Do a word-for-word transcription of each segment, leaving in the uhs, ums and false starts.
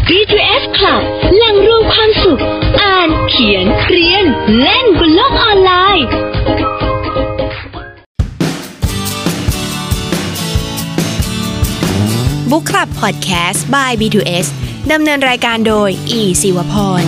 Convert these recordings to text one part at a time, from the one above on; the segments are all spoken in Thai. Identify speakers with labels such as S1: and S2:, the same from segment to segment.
S1: บี ที เอส Club แหล่งรวมความสุขอ่านเขียนเรียนเล่นบนโลกออนไลน์
S2: Book Club Podcast by บี ทู เอส ดำเนินรายการโดยอีศิวพร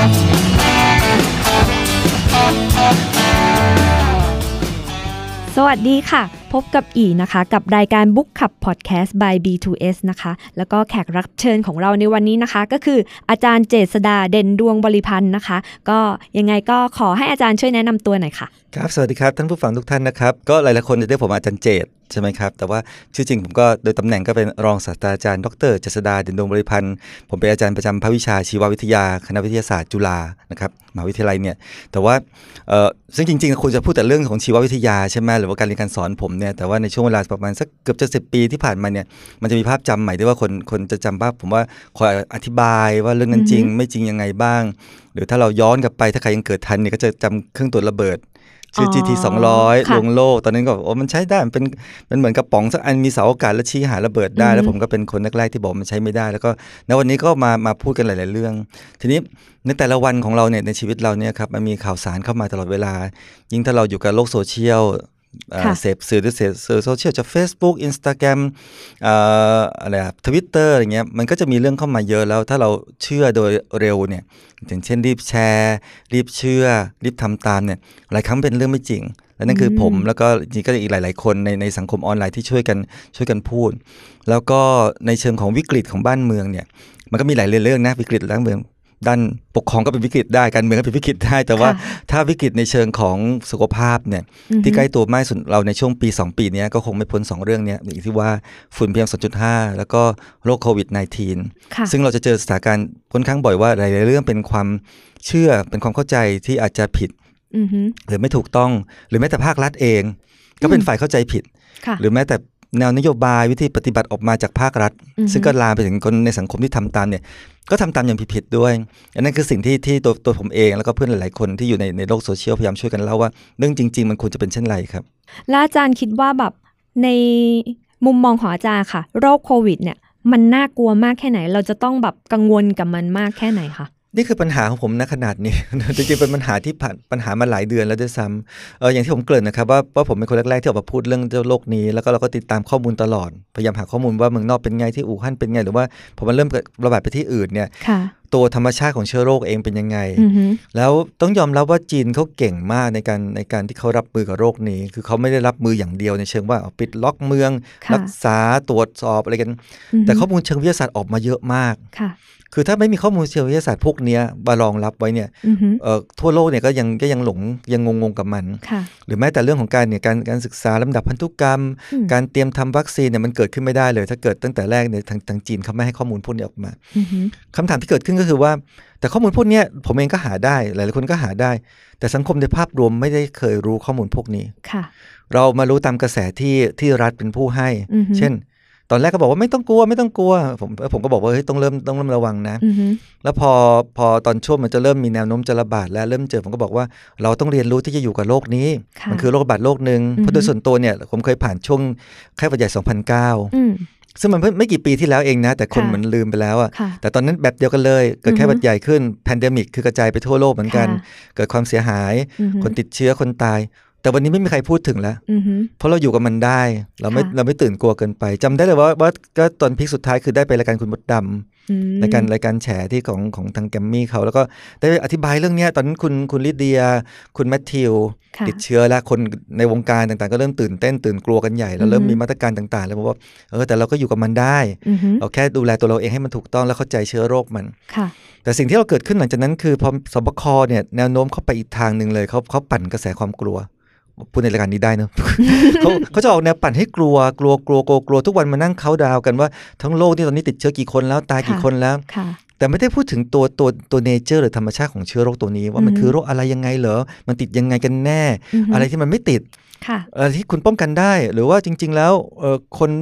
S3: สวัสดีค่ะพบกับอีนะคะกับรายการ Book Club Podcast by บี ทู เอส นะคะแล้วก็แขกรับเชิญของเราในวันนี้นะคะก็คืออาจารย์เจษฎาเด่นดวงบริพันธ์นะคะก็ยังไงก็ขอให้อาจารย์ช่วยแนะนำตัวหน่อยค่ะ
S4: ครับสวัสดีครับท่านผู้ฟังทุกท่านนะครับก็หลายๆคนจะเรียกผมอาจารย์เจษใช่ไหมครับแต่ว่าชื่อจริงผมก็โดยตำแหน่งก็เป็นรองศาสตราจารย์ดรเจษฎาเด่นดวงบริพันธ์ผมเป็นอาจารย์ประจำภาควิชาชีววิทยาคณะวิทยาศาสตร์จุฬานะครับมหาวิทยาลัยเนี่ยแต่ว่าเอ่อซึ่งจริงๆคุณจะพูดแต่เรื่องของชีววิทยาใช่ไหมหรือว่าการเรียนการสอนผมเนี่ยแต่ว่าในช่วงเวลาประมาณสักเกือบจะสิบปีที่ผ่านมาเนี่ยมันจะมีภาพจำใหม่ที่ว่าคนคนจะจำภาพผมว่าคอยอธิบายว่าเรื่องนั้นจริงไม่จริงยังไงบ้างหรือถ้าเราย้อนกลับไปถ้าใครยังเกิดทันเนี่ยก็จะจำเครื่องตรวจระเบิดชื่อ จี ที สองร้อยลวงโลกตอนนั้นก็โอ้มันใช้ได้มันเป็นมันเหมือนกระป๋องสักอันมีเสาอากาศแล้วชี้หาระเบิดได้แล้วผมก็เป็นคนแรกๆที่บอกมันใช้ไม่ได้แล้วก็ในวันนี้ก็มามาพูดกันหลายๆเรื่องทีนี้ในแต่ละวันของเราเนี่ยในชีวิตเราเนี่ยครับมันมีข่าวสารเข้ามาตลอดเวลายิ่งถ้าเราอยู่กับโลกโซเชียลเสพสื่อหรือเสพสื่อโซเชียลจาก Facebook Instagram เอ่ออะไรอ่ะ Twitter อะไรเงี้ยมันก็จะมีเรื่องเข้ามาเยอะแล้วถ้าเราเชื่อโดยเร็วเนี่ยอย่างเช่นรีบแชร์รีบเชื่อรีบทำตามเนี่ยหลายครั้งเป็นเรื่องไม่จริงและนั่นคือผมแล้วก็จริงก็อีกหลายๆคนในในสังคมออนไลน์ที่ช่วยกันช่วยกันพูดแล้วก็ในเชิงของวิกฤตของบ้านเมืองเนี่ยมันก็มีหลายเรื่องนะวิกฤตบ้านเมืองด้านปกครองก็เป็นวิกฤตได้การเมืองก็เป็นวิกฤตได้แต่ว่าถ้าวิกฤตในเชิงของสุขภาพเนี่ยที่ใกล้ตัวมากสุดเราในช่วงปีสองปีนี้ก็คงไม่พ้นสองเรื่องนี้อย่างที่ว่าฝุ่น พี เอ็ม สองจุดห้า แล้วก็โรคโควิด สิบเก้า ซึ่งเราจะเจอสถานการณ์ค่อนข้างบ่อยว่าหลายๆเรื่องเป็นความเชื่อเป็นความเข้าใจที่อาจจะผิดหรือไม่ถูกต้องหรือแม้แต่ภาครัฐเองก็เป็นฝ่ายเข้าใจผิดหรือแม้แต่แนวนโยบายวิธีปฏิบัติออกมาจากภาครัฐซึ่งก็ลามไปถึงคนในสังคมที่ทำตามเนี่ยก็ทำตามอย่างผิดๆด้วยอันนั้นคือสิ่งที่ที่ตัวตัวผมเองแล้วก็เพื่อนหลายๆคนที่อยู่ในในโลกโซเชียลพยายามช่วยกันเล่าว่าเรื่องจริงๆมันควรจะเป็นเช่นไรครับ
S3: แล้วอาจารย์คิดว่าแบบในมุมมองของอาจารย์ค่ะโรคโควิดเนี่ยมันน่ากลัวมากแค่ไหนเราจะต้องแบบกังวลกับมันมากแค่ไหนคะ
S4: นี่คือปัญหาของผมณขนาดนี้ จริงๆเป็นปัญหาที่ผ่านปัญหามาหลายเดือนแล้วด้วยซ้ำเอออย่างที่ผมเกริ่นนะครับว่าว่าผมเป็นคนแรกๆที่ออกมาพูดเรื่องโรคนี้แล้วก็เราก็ติดตามข้อมูลตลอดพยายามหาข้อมูลว่าเมืองนอกเป็นไงที่อู่ฮั่นเป็นไงหรือว่าพอมันเริ่มระบาดไปที่อื่นเนี่ยตัวธรรมชาติของเชื้อโรคเองเป็นยังไงแล้วต้องยอมรับว่าจีนเขาเก่งมากในการในการที่เขารับมือกับโรคนี้คือเขาไม่ได้รับมืออย่างเดียวในเชิงว่าปิดล็อกเมืองรักษาตรวจสอบอะไรกันแต่ข้อมูลเชิงวิทยาศาสตร์ออกมาเยอะมากคือถ้าไม่มีข้อมูลเชิงวิทยาศาสตร์พวกนี้มารองรับไว้เนี่ยทั่วโลกเนี่ยก็ยังก็ยังหลงยังงงๆกับมันหรือแม้แต่เรื่องของการเนี่ยการการศึกษาลำดับพันธุกรรมการเตรียมทำวัคซีนเนี่ยมันเกิดขึ้นไม่ได้เลยถ้าเกิดตั้งแต่แรกเนี่ยทางทางจีนเขาไม่ให้ข้อมูลพวกนี้ออกมาคำถามที่เกิดขึ้นก็คือว่าแต่ข้อมูลพวกนี้ผมเองก็หาได้หลายๆคนก็หาได้แต่สังคมในภาพรวมไม่ได้เคยรู้ข้อมูลพวกนี้เรามารู้ตามกระแสที่ที่รัฐเป็นผู้ให้เช่นตอนแรกก็บอกว่าไม่ต้องกลัวไม่ต้องกลัวผมผมก็บอกว่าเฮ้ยต้องเริ่มต้องเริ่มระวังนะแล้วพอพอตอนช่วงมันจะเริ่มมีแนวโน้มจะระบาดแล้วเริ่มเจอผมก็บอกว่าเราต้องเรียนรู้ที่จะอยู่กับโรคนี้มันคือโรคระบาดโรคนึงเพราะโดยส่วนตัวเนี่ยผมเคยผ่านช่วงไข้หวัดใหญ่สองพันเก้าซึ่งมันไม่กี่ปีที่แล้วเองนะแต่คนเหมือนลืมไปแล้วอ่ะแต่ตอนนั้นแบบเดียวกันเลยเกิดไข้หวัดใหญ่ขึ้นแพนเดมิกคือกระจายไปทั่วโลกเหมือนกันเกิดความเสียหายคนติดเชื้อคนตายแต่วันนี้ไม่มีใครพูดถึงแล้วเพราะเราอยู่กับมันได้เราไม่เราไม่ตื่นกลัวเกินไปจำได้เลยว่าว่าก็ตอนพีคสุดท้ายคือได้ไปรายการคุณมดดำรายการรายการแฉที่ของของทางแกมมี่เขาแล้วก็ได้อธิบายเรื่องนี้ตอนนั้นคุณคุณลิเดียคุณแมทธิวติดเชื้อแล้วคนในวงการต่างๆก็เริ่มตื่นเต้นตื่นกลัวกันใหญ่แล้วเริ่มมีมาตรการต่างๆแล้วบอกว่าเออแต่เราก็อยู่กับมันได้เราแค่ดูแลตัวเราเองให้มันถูกต้องแล้วเข้าใจเชื้อโรคมันแต่สิ่งที่เราเกิดขึ้นหลังจากนั้นคือพอสบคเนี่ยแนวโน้มเข้าไปอีกทางนึงเลยเขาเขาปั่นกระแสความกลัวพูดในรายการนี้ได้เนอะ เขาเขาจะออกแนวปั่นให้กลัวกลัวกลัวกลัวกลัวทุกวันมานั่งเค้าดาวกันว่าทั้งโลกนี่ตอนนี้ติดเชื้อกี่คนแล้วตายกี่คนแล้วแต่ไม่ได้พูดถึงตัวตัวตัวเนเจอร์หรือธรรมชาติของเชื้อโรคตัวนี้ว่ามันคือโรคอะไรยังไงเหรอมันติดยังไงกันแน่อะไรที่มันไม่ติดอะไรที่คุณป้องกันได้หรือว่าจริงๆแล้วคน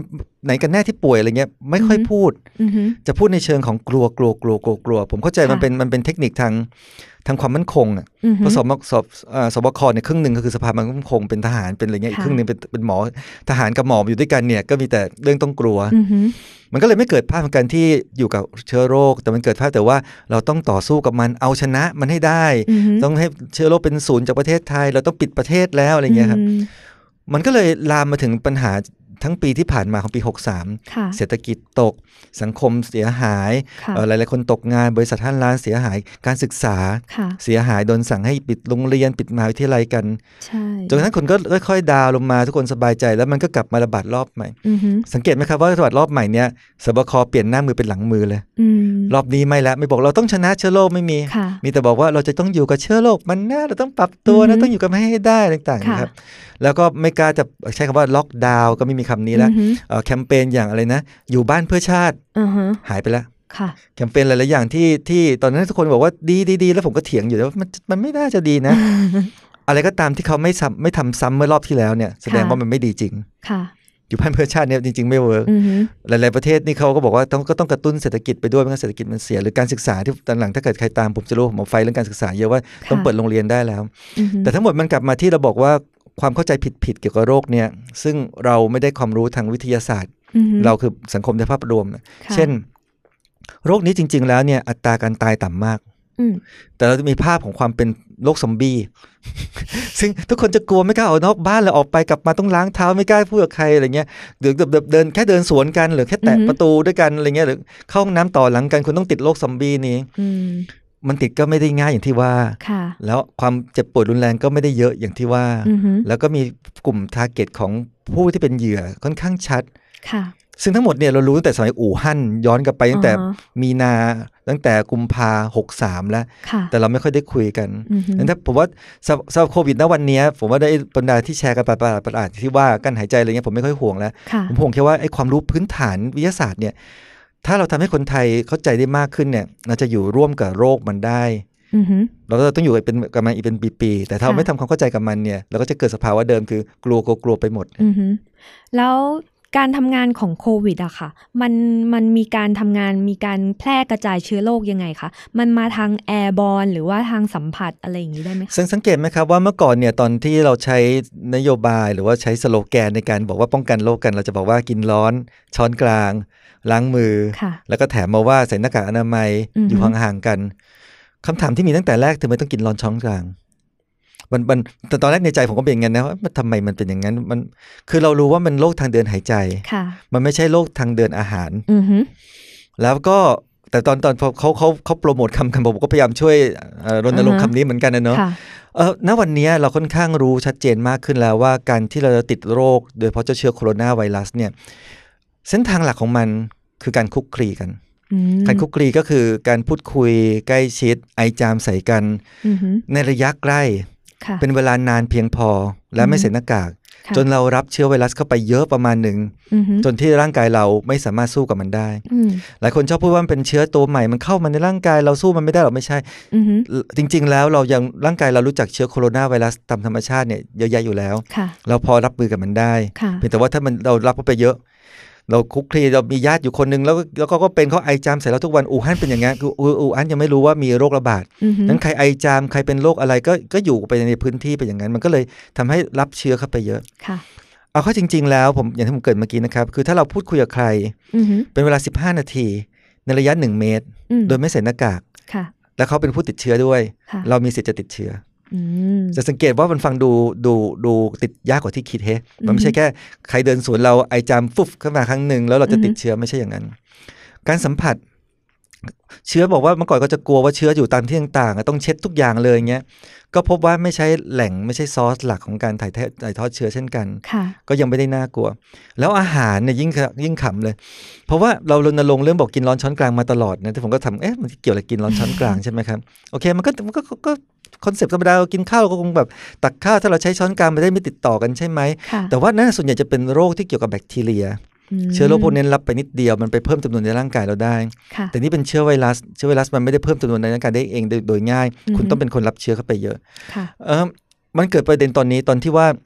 S4: ไหนกันแน่ที่ป่วยอะไรเงี้ยไม่ค่อยพูดจะพูดในเชิงของกลัวกลัวกลัวกลัวกลัวผมเข้าใจมันเป็นมันเป็นเทคนิคทางทางความมั่นคงอ่ะเพราะสบสบสบคเนี่ยครึ่งหนึ่งก็คือสภาความมั่นคงเป็นทหารเป็นอะไรเงี้ยอีกครึ่งหนึ่งเป็นเป็นหมอทหารกับหมออยู่ด้วยกันเนี่ยก็มีแต่เรื่องต้องกลัวมันก็เลยไม่เกิดภาพของการที่อยู่กับเชื้อโรคแต่มันเกิดภาพแต่ว่าเราต้องต่อสู้กับมันเอาชนะมันให้ได้ต้องให้เชื้อโรคเป็นศูนย์จากประเทศไทยเราต้องปิดประเทศแล้วอะไรเงี้ยครับมันก็เลยลามมาถึงปัญหาทั้งปีที่ผ่านมาของปีหกสิบสามเศรษฐกิจตกสังคมเสียหายหลายๆคนตกงานบริษัทห้างร้านเสียหายการศึกษาเสียหายโดนสั่งให้ปิดโรงเรียนปิดมหาวิทยาลัยกันจนกระทั่งคนก็ค่อยๆดาวลงมาทุกคนสบายใจแล้วมันก็กลับมาระบาดรอบใหม่สังเกตไหมครับว่าระบาดรอบใหม่เนี้ยสบคเปลี่ยนหน้ามือเป็นหลังมือเลยรอบนี้ไม่ละไม่บอกเราต้องชนะเชื้อโรคไม่มีมีแต่บอกว่าเราจะต้องอยู่กับเชื้อโรคมันนะเราต้องปรับตัวนะต้องอยู่กับมันให้ได้ต่างๆนะครับแล้วก็ไม่กล้าจะใช้คำว่าล็อกดาวน์ก็ไม่มีคำนี้แล้วแคมเปญอย่างอะไรนะอยู่บ้านเพื่อชาติหายไปแล้วแคมเปญหลายๆอย่างที่ที่ตอนนั้นทุกคนบอกว่าดีดีดีแล้วผมก็เถียงอยู่ว่ามันมันไม่น่าจะดีนะ อะไรก็ตามที่เขาไม่ซ้ำไม่ทำซ้ำเมื่อรอบที่แล้วเนี่ยแสดงว่ามันไม่ดีจริงอยู่บ้านเพื่อชาติเนี่ยจริงๆไม่เวิร์กหลายๆประเทศนี่เขาก็บอกว่าต้องก็ต้องกระตุ้นเศรษฐกิจไปด้วยไม่งั้นเศรษฐกิจมันเสียหรือการศึกษาที่ตอนหลังถ้าเกิดใครตามผมจะรู้ผมเอาไฟเรื่องการศึกษาเยอะว่าต้องเปิดโรงเรียนได้แล้วแต่ทั้งหมดมันกลับมาที่เราบอกว่าความเข้าใจผิดๆเกี่ยวกับโรคเนี่ยซึ่งเราไม่ได้ความรู้ทางวิทยาศาสตร์เราคือสังคมในภาพรวมเช่นโรคนี้จริงๆแล้วเนี่ยอัตราการตายต่ำมากแต่เราจะมีภาพของความเป็นโรคซอมบี้ ซึ่งทุกคนจะกลัวไม่กล้าออกนอกบ้านเลยออกไปกลับมาต้องล้างเท้าไม่กล้าพูดกับใครอะไรเงี้ยหรือเดินแค่เดินสวนกันหรือแค่แตะประตูด้วยกันอะไรเงี้ยหรือเข้าห้องน้ำต่อหลังกันคุณต้องติดโรคซอมบี้นี้มันติดก็ไม่ได้ง่ายอย่างที่ว่าแล้วความเจ็บปวดรุนแรงก็ไม่ได้เยอะอย่างที่ว่าแล้วก็มีกลุ่มทาร์เก็ตของผู้ที่เป็นเหยื่อค่อนข้างชัดซึ่งทั้งหมดเนี่ยเรารู้ตั้งแต่สมัยอู่ฮั่นย้อนกลับไปตั้งแต่มีนาตั้งแต่กุมภาหกสามแล้วแต่เราไม่ค่อยได้คุยกันงั้นถ้าผมว่าสำหรับโควิดณวันนี้ผมว่าได้บรรดาที่แชร์กันประหลาดประหลาดที่ว่าการหายใจอะไรเงี้ยผมไม่ค่อยห่วงแล้วผมห่วงแค่ว่าไอ้ความรู้พื้นฐานวิทยาศาสตร์เนี่ยถ้าเราทำให้คนไทยเข้าใจได้มากขึ้นเนี่ยเราจะอยู่ร่วมกับโรคมันได้เราก็ต้องอยู่เป็นกับมันอีกเป็นปีๆแต่ถ้าเราไม่ทำความเข้าใจกับมันเนี่ยเราก็จะเกิดสภาวะเดิมคือกลัวกลัวไปหมด
S3: แล้วการทำงานของโควิดอะค่ะมันมันมีการทำงานมีการแพร่กระจายเชื้อโรคยังไงคะมันมาทางแอร์บอร์นหรือว่าทางสัมผัสอะไรอย่างนี้ได้ไหม
S4: สังสังเกตไหมครับว่าเมื่อก่อนเนี่ยตอนที่เราใช้นโยบายหรือว่าใช้สโลแกนในการบอกว่าป้องกันโรคกันเราจะบอกว่ากินร้อนช้อนกลางล้างมือแล้วก็แถมมาว่าใส่หน้ากากอนามัย อ, อยู่ห่างๆกันคำถามที่มีตั้งแต่แรกทำไมต้องกินร้อนช้อนกลางมันมันแต่ตอนแรกในใจผมก็เป็นอย่างนั้นนะว่าทำไมมันเป็นอย่างนั้นมันคือเรารู้ว่ามันโรคทางเดินหายใจมันไม่ใช่โรคทางเดินอาหารแล้วก็แต่ตอนตอนเขาเขาเขาโปรโมทคำคำผมก็พยายามช่วยรณรงค์คำนี้เหมือนกันนะเนาะเออณวันนี้เราค่อนข้างรู้ชัดเจนมากขึ้นแล้วว่าการที่เราจะติดโรคโดยเฉพาะเจ้าเชื้อโคโรนาไวรัสเนี่ยเส้นทางหลักของมันคือการคุกคลีกันการคุกคลีก็คือการพูดคุยใกล้ชิดไอจามใส่กันในระยะใกล้เป็นเวลานานเพียงพอและไม่ใส่หน้ากากจนเรารับเชื้อไวรัสเข้าไปเยอะประมาณหนึ่งจนที่ร่างกายเราไม่สามารถสู้กับมันได้หลายคนชอบพูดว่ามันเป็นเชื้อตัวใหม่มันเข้ามาในร่างกายเราสู้มันไม่ได้หรอกไม่ใช่จริงๆแล้วเรายังร่างกายเรารู้จักเชื้อโคโรนาไวรัสตามธรรมชาติเนี่ยเยอะแยะอยู่แล้วเราพอรับมือกับมันได้เพียงแต่ว่าถ้ามันเรารับเข้าไปเยอะเราคุกคลีเรามีญาติอยู่คนนึงแล้วแล้วก็เป็นเขาไอจามใส่เราทุกวันอู่ฮั่นเป็นอย่างงั้นคืออู่ฮั่นยังไม่รู้ว่ามีโรคระบาดนั้นใครไอจามใครเป็นโรคอะไรก็ก็อยู่ไปในพื้นที่ไปอย่างนั้นมันก็เลยทำให้รับเชื้อเข้าไปเยอะเอาเข้าจริงๆแล้วผมอย่างที่ผมเกิดเมื่อกี้นะครับคือถ้าเราพูดคุยกับใครเป็นเวลาสิบห้านาทีในระยะหนึ่งเมตรโดยไม่ใส่หน้ากากแล้วเขาเป็นผู้ติดเชื้อด้วยเรามีสิทธิ์จะติดเชื้อจะสังเกตว่ามันฟังดูดูดูติดยากกว่าที่คิดเฮ้มันไม่ใช่แค่ใครเดินสวนเราไอจามฟุบขึ้นมาครั้งหนึ่งแล้วเราจะติดเชื้อไม่ใช่อย่างนั้นการสัมผัสเชื้อบอกว่าเมื่อก่อนก็จะกลัวว่าเชื้ออยู่ตามที่ต่างๆต้องเช็ดทุกอย่างเลยเงี้ยก็พบว่าไม่ใช่แหล่งไม่ใช่ซอสหลักของการถ่ายถ่ายทอดเชื้อเช่นกันก็ยังไม่ได้น่ากลัวแล้วอาหารเนี่ยยิ่งยิ่งขำเลยเพราะว่าเรารณรงค์เรื่องบอกกินร้อนช้อนกลางมาตลอดนะที่ผมก็ทำเอ๊ะมันเกี่ยวอะไรกินร้อนช้อนกลางใช่ไหมครับโอเคมันก็มันก็ก็คอนเซ็ปต์ธรรมดาเรากินข้าวเราก็คงแบบตักข้าวถ้าเราใช้ช้อนกลางไม่ได้ไม่ติดต่อกันใช่ไหมแต่ว่านั่นส่วนใหญ่จะเป็นโรคที่เกี่ยวกับแบคทีเรียเชื้อโรคพวกนี้รับไปนิดเดียวมันไปเพิ่มจำนวนในร่างกายเราได้แต่นี่เป็นเชื้อไวรัสเชื้อไวรัสมันไม่ได้เพิ่มจำนวนในร่างกายได้เองโดยง่ายคุณต้องเป็นคนรับเชื้อเข้าไปเยอะเออมันเกิดประเด็นตอนนี้ตอนที่ว่าพ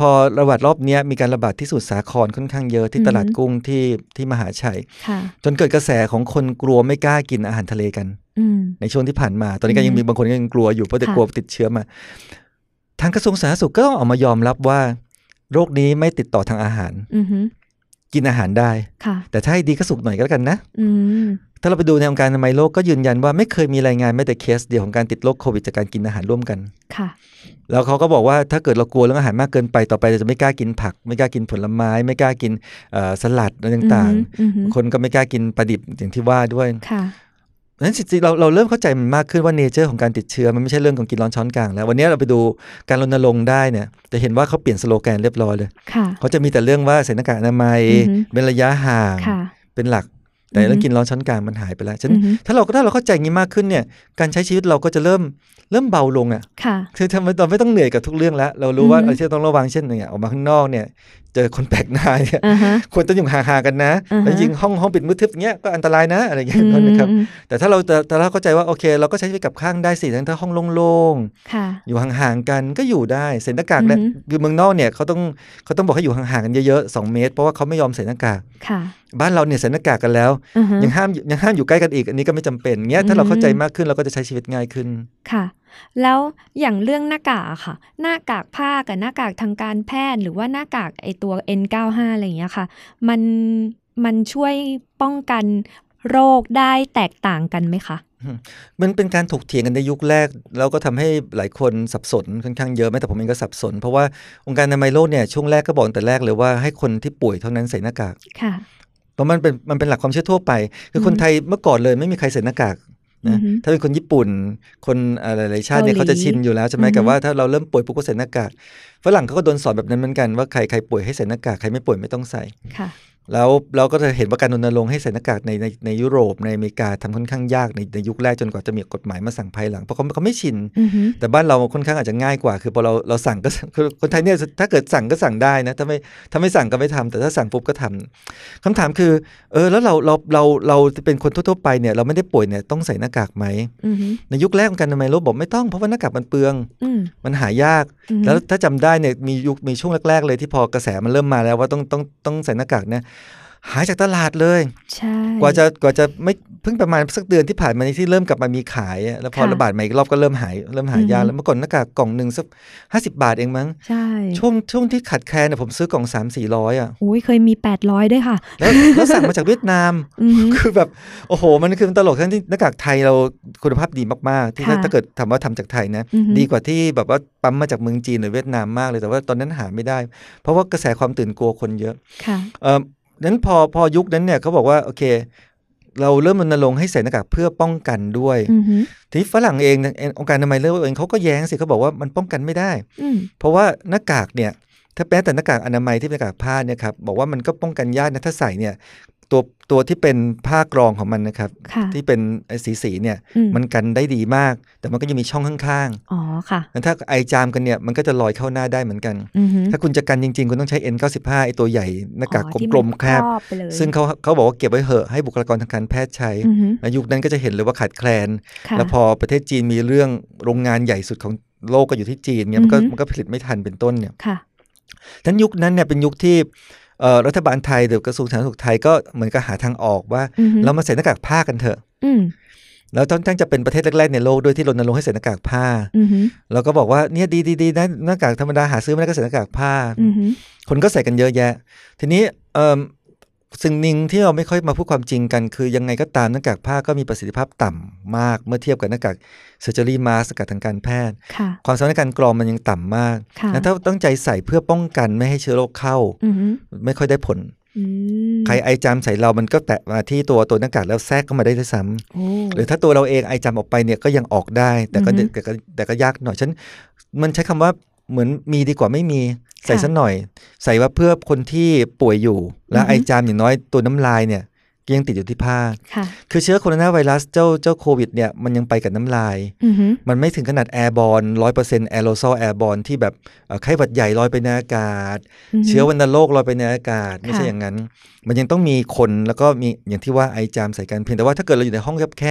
S4: พอระบาดรอบนี้มีการระบาดที่สมุทรสาครค่อนข้างเยอะที่ตลาดกุ้งที่ที่มหาชัยจนเกิดกระแสของคนกลัวไม่กล้ากินอาหารทะเลกันในช่วงที่ผ่านมาตอนนี้ก็ยังมีบางคนก็ยังกลัวอยู่เพราะจะกลัวติดเชื้อมาทางกระทรวงสาธารณสุขก็ต้องออกมายอมรับว่าโรคนี้ไม่ติดต่อทางอาหารกินอาหารได้แต่ถ้าให้ดีก็สุกหน่อยก็แล้วกันนะถ้าเราไปดูในองค์การอนามัยโลกก็ยืนยันว่าไม่เคยมีรายงานแม้แต่เคสเดียวของการติดโรคโควิดจากการกินอาหารร่วมกันค่ะแล้วเขาก็บอกว่าถ้าเกิดเรากลัวเรื่องอาหารมากเกินไปต่อไปเราจะไม่กล้ากินผักไม่กล้ากินผลไม้ไม่กล้ากินสลัดอะไรต่างๆคนก็ไม่กล้ากินปลาดิบอย่างที่ว่าด้วยค่ะนั้นจริงๆเราเราเริ่มเข้าใจมันมากขึ้นว่าเนเจอร์ของการติดเชื้อมันไม่ใช่เรื่องของกินร้อนช้อนกลางแล้ววันนี้เราไปดูการรณรงค์ได้เนี่ยจะเห็นว่าเขาเปลี่ยนสโลแกนเรียบร้อยเลยเขาจะมีแต่เรื่องว่าใส่หน้ากากอนามัยเป็นระยะห่างเป็นหลักแต่เรื่องกินร้อนช้อนกลางมันหายไปแล้วฉะนั้นถ้าเราถ้าเราเข้าใจงี้มากขึ้นเนี่ยการใช้ชีวิตเราก็จะเริ่มเริ่มเบาลงอ่ะคือทำไมเราไม่ต้องเหนื่อยกับทุกเรื่องแล้วเรารู้ว่าอะไรที่ต้องระวังเช่นเนี่ยออกมาข้างนอกเนี่ยเจอคนแปลกหน้าเนี่ยควรต้องอยู่ห่างๆกันนะจริงๆห้องห้องปิดมืดทึบอย่างเงี้ยก็อันตรายนะอะไรอย่างเงี้ยนะครับแต่ถ้าเราแต่เราเข้าใจว่าโอเคเราก็ใช้ชีวิตกับข้างได้สิทั้งถ้าห้องโล่งๆอยู่ห่างๆกันก็อยู่ได้ใส่หน้ากากเนี่ยคือเมืองนอกเนี่ยเขาต้องเขาต้องบอกให้อยู่ห่างๆกันเยอะๆสองเมตรเพราะว่าเขาไม่ยอมใส่หน้ากากบ้านเราเนี่ยใส่หน้ากากกันแล้วยังห้ามยังห้ามอยู่ใกล้กันอีกอันนี้ก็ไม่จำเป็นเงี้ยถ้าเราเข้าใจมากขึ้นเราก็จะใช้ชีวิตง่ายขึ้น
S3: ค่ะแล้วอย่างเรื่องหน้ากากค่ะหน้ากากผ้ากับหน้ากากทางการแพทย์หรือว่าหน้ากากไอตัว เอ็น เก้าสิบห้า อะไรอย่างเงี้ยค่ะมันมันช่วยป้องกันโรคได้แตกต่างกันไหมคะ
S4: มันเป็นการถกเถียงกันในยุคแรกแล้วก็ทำให้หลายคนสับสนค่อนข้างเยอะแม้แต่ผมเองก็สับสนเพราะว่าองค์การอนามัยโลกเนี่ยช่วงแรกก็บอกแต่แรกเลยว่าให้คนที่ป่วยเท่านั้นใส่หน้ากากค่ะเพราะมันเป็นมันเป็นหลักความเชื่อทั่วไปคือคนไทยเมื่อก่อนเลยไม่มีใครใส่หน้ากากนะถ้าเป็นคนญี่ปุ่นคนอะไรหลายชาติเนี่ยเขาจะชินอยู่แล้วใช่ไหมกับว่าถ้าเราเริ่มป่วยปุ๊บก็ใส่หน้ากากฝรั่งเขาก็โดนสอนแบบนั้นเหมือนกันว่าใครใครป่วยให้ใส่หน้ากากใครไม่ป่วยไม่ต้องใส่แล้วเราก็จะเห็นว่าการรณรงค์ให้ใส่หน้ากากในในในยุโรปในอเมริกาทำค่อนข้างยากในในยุคแรกจนกว่าจะมีกฎหมายมาสั่งภายหลังเพราะเขาเขาไม่ชินแต่บ้านเราค่อนข้างอาจจะง่ายกว่าคือพอเราเราสั่งก็คือคนไทยเนี่ยถ้าเกิดสั่งก็สั่งได้นะถ้าไม่ถ้าไม่สั่งก็ไม่ทำแต่ถ้าสั่งปุ๊บก็ทำคำถามคือเออแล้วเราเราเราเราเป็นคนทั่วๆไปเนี่ยเราไม่ได้ป่วยเนี่ยต้องใส่หน้ากากไหมในยุคแรกของการอนามัยโลกบอกไม่ต้องเพราะว่าหน้ากากมันเปลืองมันหายากแล้วถ้าจำได้เนี่ยมียุคมีช่วงแรกๆเลยที่พอกระแสมันเริ่มมาแล้วว่าต้องต้องต้องใส่หน้ากากเนี่ยหายจากตลาดเลยใช่กว่าจะกว่าจะไม่เพิ่งประมาณสักเดือนที่ผ่านมานี้ที่เริ่มกลับมามีขายแล้วพอระบาดใหม่อีกรอบก็เริ่มหายเริ่มหายยากแล้วเมื่อก่อนหน้ากากกล่องนึงสักห้าสิบบาทเองมั้งใช่ช่วงช่วงที่ขาดแคลนเนี่ยผมซื้อกล่อง สามสี่ร้อย อ่ะ
S3: โอ้ยเคยมีแปดร้อยด้วยค่ะ
S4: แล้วแล้วสั่งมาจากเวียดนามคือแบบโอ้โหมันคือตลกทั้งที่หน้ากากไทยเราคุณภาพดีมากๆที่ถ้าเกิดทำว่าทำจากไทยนะดีกว่าที่แบบว่าปั๊มมาจากเมืองจีนหรือเวียดนามมากเลยแต่ว่าตอนนั้นหาไม่ได้เพราะว่ากระแสความตื่นกลัวคนเยอะค่ะนั้นพอพอยุคนั้นเนี่ยเขาบอกว่าโอเคเราเริ่มรณรงค์ให้ใส่หน้ากากเพื่อป้องกันด้วยทีนี้ฝรั่งเององค์การอนามัยโลกเองเขาก็แย้งสิเขาบอกว่ามันป้องกันไม่ได้เพราะว่าหน้ากากเนี่ยถ้าแม้แต่หน้ากากอนามัยที่เป็นหน้ากากผ้าเนี่ยครับบอกว่ามันก็ป้องกันยากนะถ้าใส่เนี่ยตัวตัวที่เป็นผ้ากรองของมันนะครับที่เป็นสีสีเนี่ยมันกันได้ดีมากแต่มันก็ยังมีช่องข้างๆอ๋อค่ะถ้าไอจามกันเนี่ยมันก็จะลอยเข้าหน้าได้เหมือนกันถ้าคุณจะกันจริงๆคุณต้องใช้ เอ็น เก้าสิบห้า ไอตัวใหญ่หน้ากากกลมๆแคบซึ่งเขาเขาบอกว่าเก็บไว้เหอะให้บุคลากรทางการแพทย์ใช้ในยุคนั้นก็จะเห็นเลยว่าขาดแคลนแล้วพอประเทศจีนมีเรื่องโรงงานใหญ่สุดของโลกก็อยู่ที่จีนเนี่ยมันก็มันก็ผลิตไม่ทันเป็นต้นเนี่ยฉะนั้นยุคนั้นเนี่ยเป็นยุคที่รัฐบาลไทยหรือกระทรวงสาธารณสุขไทยก็เหมือนกับหาทางออกว่าเรามาใส่หน้ากากผ้ากันเถอะแล้วต้องตั้งจะเป็นประเทศแรกๆในโลกด้วยที่รณรงค์ให้ใส่หน้ากากผ้าแล้วก็บอกว่าเนี่ยดีๆๆนะหน้ากากธรรมดาหาซื้อไม่ได้ก็ใส่หน้ากากผ้าคนก็ใส่กันเยอะแยะทีนี้สิ่งหนึ่งที่เราไม่ค่อยมาพูดความจริงกันคือยังไงก็ตามหน้ากากผ้าก็มีประสิทธิภาพต่ำมากเมื่อเทียบกับหน้ากากเซอร์เจอรี่มาสก์ทางการแพทย์ความสามารถในการกรองมันยังต่ำมากแล้วถ้าตั้งใจใส่เพื่อป้องกันไม่ให้เชื้อโรคเข้าไม่ค่อยได้ผลใครไอจามใส่เรามันก็แตะมาที่ตัวตัวหน้ากากแล้วแทรกเข้ามาได้ด้วยซ้ำหรือถ้าตัวเราเองไอจามออกไปเนี่ยก็ยังออกได้แต่ก็แต่ก็แต่ก็ยากหน่อยฉันมันใช้คำว่าเหมือนมีดีกว่าไม่มีใส่สักหน่อยใส่ว่าเพื่อคนที่ป่วยอยู่แล้วไอจามอย่างน้อยตัวน้ำลายเนี่ยยังติดอยู่ที่ผ้าคือเชื้อโคโรนาไวรัสเจ้าเจ้าโควิดเนี่ยมันยังไปกับน้ำลายมันไม่ถึงขนาดแอร์บอลร้อยเปอร์เซ็นต์แอโรซอลแอร์บอลที่แบบไข้หวัดใหญ่ลอยไปในอากาศเชื้อวัณโรคลอยไปในอากาศไม่ใช่อย่างนั้นมันยังต้องมีคนแล้วก็มีอย่างที่ว่าไอจามใส่กันเพียงแต่ว่าถ้าเกิดเราอยู่ในห้องแคบ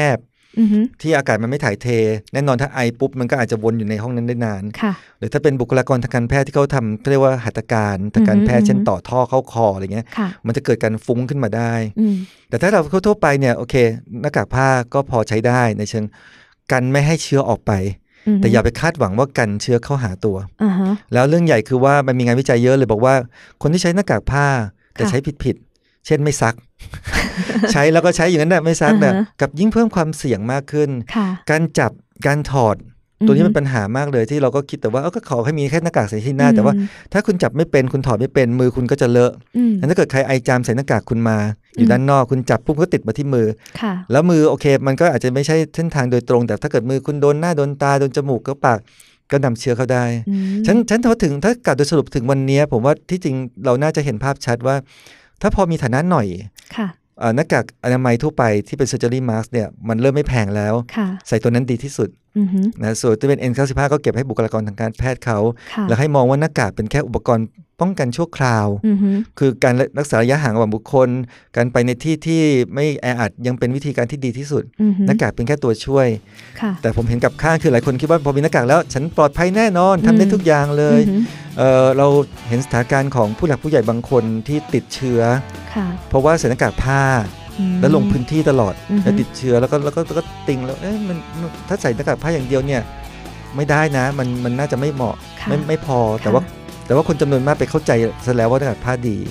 S4: ที่อากาศมันไม่ถ่ายเทแน่นอนถ้าไอปุ๊บมันก็อาจจะวนอยู่ในห้องนั้นได้นานหรือถ้าเป็นบุคลากรทางการแพทย์ที่เขาทำเรียกว่าหัตถการทางการแพทย์เช่นต่อท่อเข้าคออะไรเงี้ยมันจะเกิดการฟุ้งขึ้นมาได้แต่ถ้าเราทั่วไปเนี่ยโอเคหน้ากากผ้าก็พอใช้ได้ในเชิงกันไม่ให้เชื้อออกไปแต่อย่าไปคาดหวังว่ากันเชื้อเข้าหาตัว uh-huh. แล้วเรื่องใหญ่คือว่ามันมีงานวิจัยเยอะเลยบอกว่าคนที่ใช้หน้ากากผ้าแต่ใช้ผิดๆเช่นไม่ซัก ใช้แล้วก็ใช้อย่างนั้นนะไม่ซัก uh-huh. นะกับยิ่งเพิ่มความเสี่ยงมากขึ้น การจับการถอดตัวนี้เป็นปัญหามากเลยที่เราก็คิดแต่ว่าก็ขอให้มีแค่หน้ากากใส่ที่หน้าแต่ว่าถ้าคุณจับไม่เป็นคุณถอดไม่เป็นมือคุณก็จะเลอะแล้วถ้าเกิดใครไอจามใส่หน้ากากคุณมาอยู่ด้านนอกคุณจับปุ๊บก็ติดมาที่มือแล้วมือโอเคมันก็อาจจะไม่ใช่เส้นทางโดยตรงแต่ถ้าเกิดมือคุณโดนหน้าโดนตาโดนจมูกก็ปากก็นำเชื้อเข้าได้ฉันฉันพอถึงถ้ากลับโดยสรุปถึงวันนี้ผมว่าที่จริงเราน่าจะเห็นภาพชัดว่าถ้าพอมีฐานะหน่อยหน้ากากอนามัยทั่วไปที่เป็น surgery mask เนี่ยมันเริ่มไม่แพงแล้วใส่ตัวนั้นดีที่สุดนะส่วนที่เป็น เอ็น เก้าสิบห้า ก็เก็บให้บุคลากรทางการแพทย์เขาแล้วให้มองว่าหน้ากากเป็นแค่อุปกรณ์ป้องกันชั่วคราวคือการรักษาระยะห่างระหว่างบุคคลการไปในที่ที่ไม่แออัดยังเป็นวิธีการที่ดีที่สุดหน้ากากเป็นแค่ตัวช่วยแต่ผมเห็นกับข้างคือหลายคนคิดว่าพอมีหน้ากากแล้วฉันปลอดภัยแน่นอนทำได้ทุกอย่างเลยเอ่อเราเห็นสถานการณ์ของผู้หลักผู้ใหญ่บางคนที่ติดเชื้อเพราะว่าใส่หน้ากากผ้าแล้วลงพื้นที่ตลอดแล้วติดเชื้อแล้วก็แล้วก็ก็ติงแล้วเอ๊ะมันถ้าใส่หน้ากากผ้าอย่างเดียวเนี่ยไม่ได้นะมันมันน่าจะไม่เหมาะไม่ไม่พอแต่ว่าแต่ว่าคนจำนวนมากไปเข้าใจซะแล้วว่าหน้ากากผ้าดี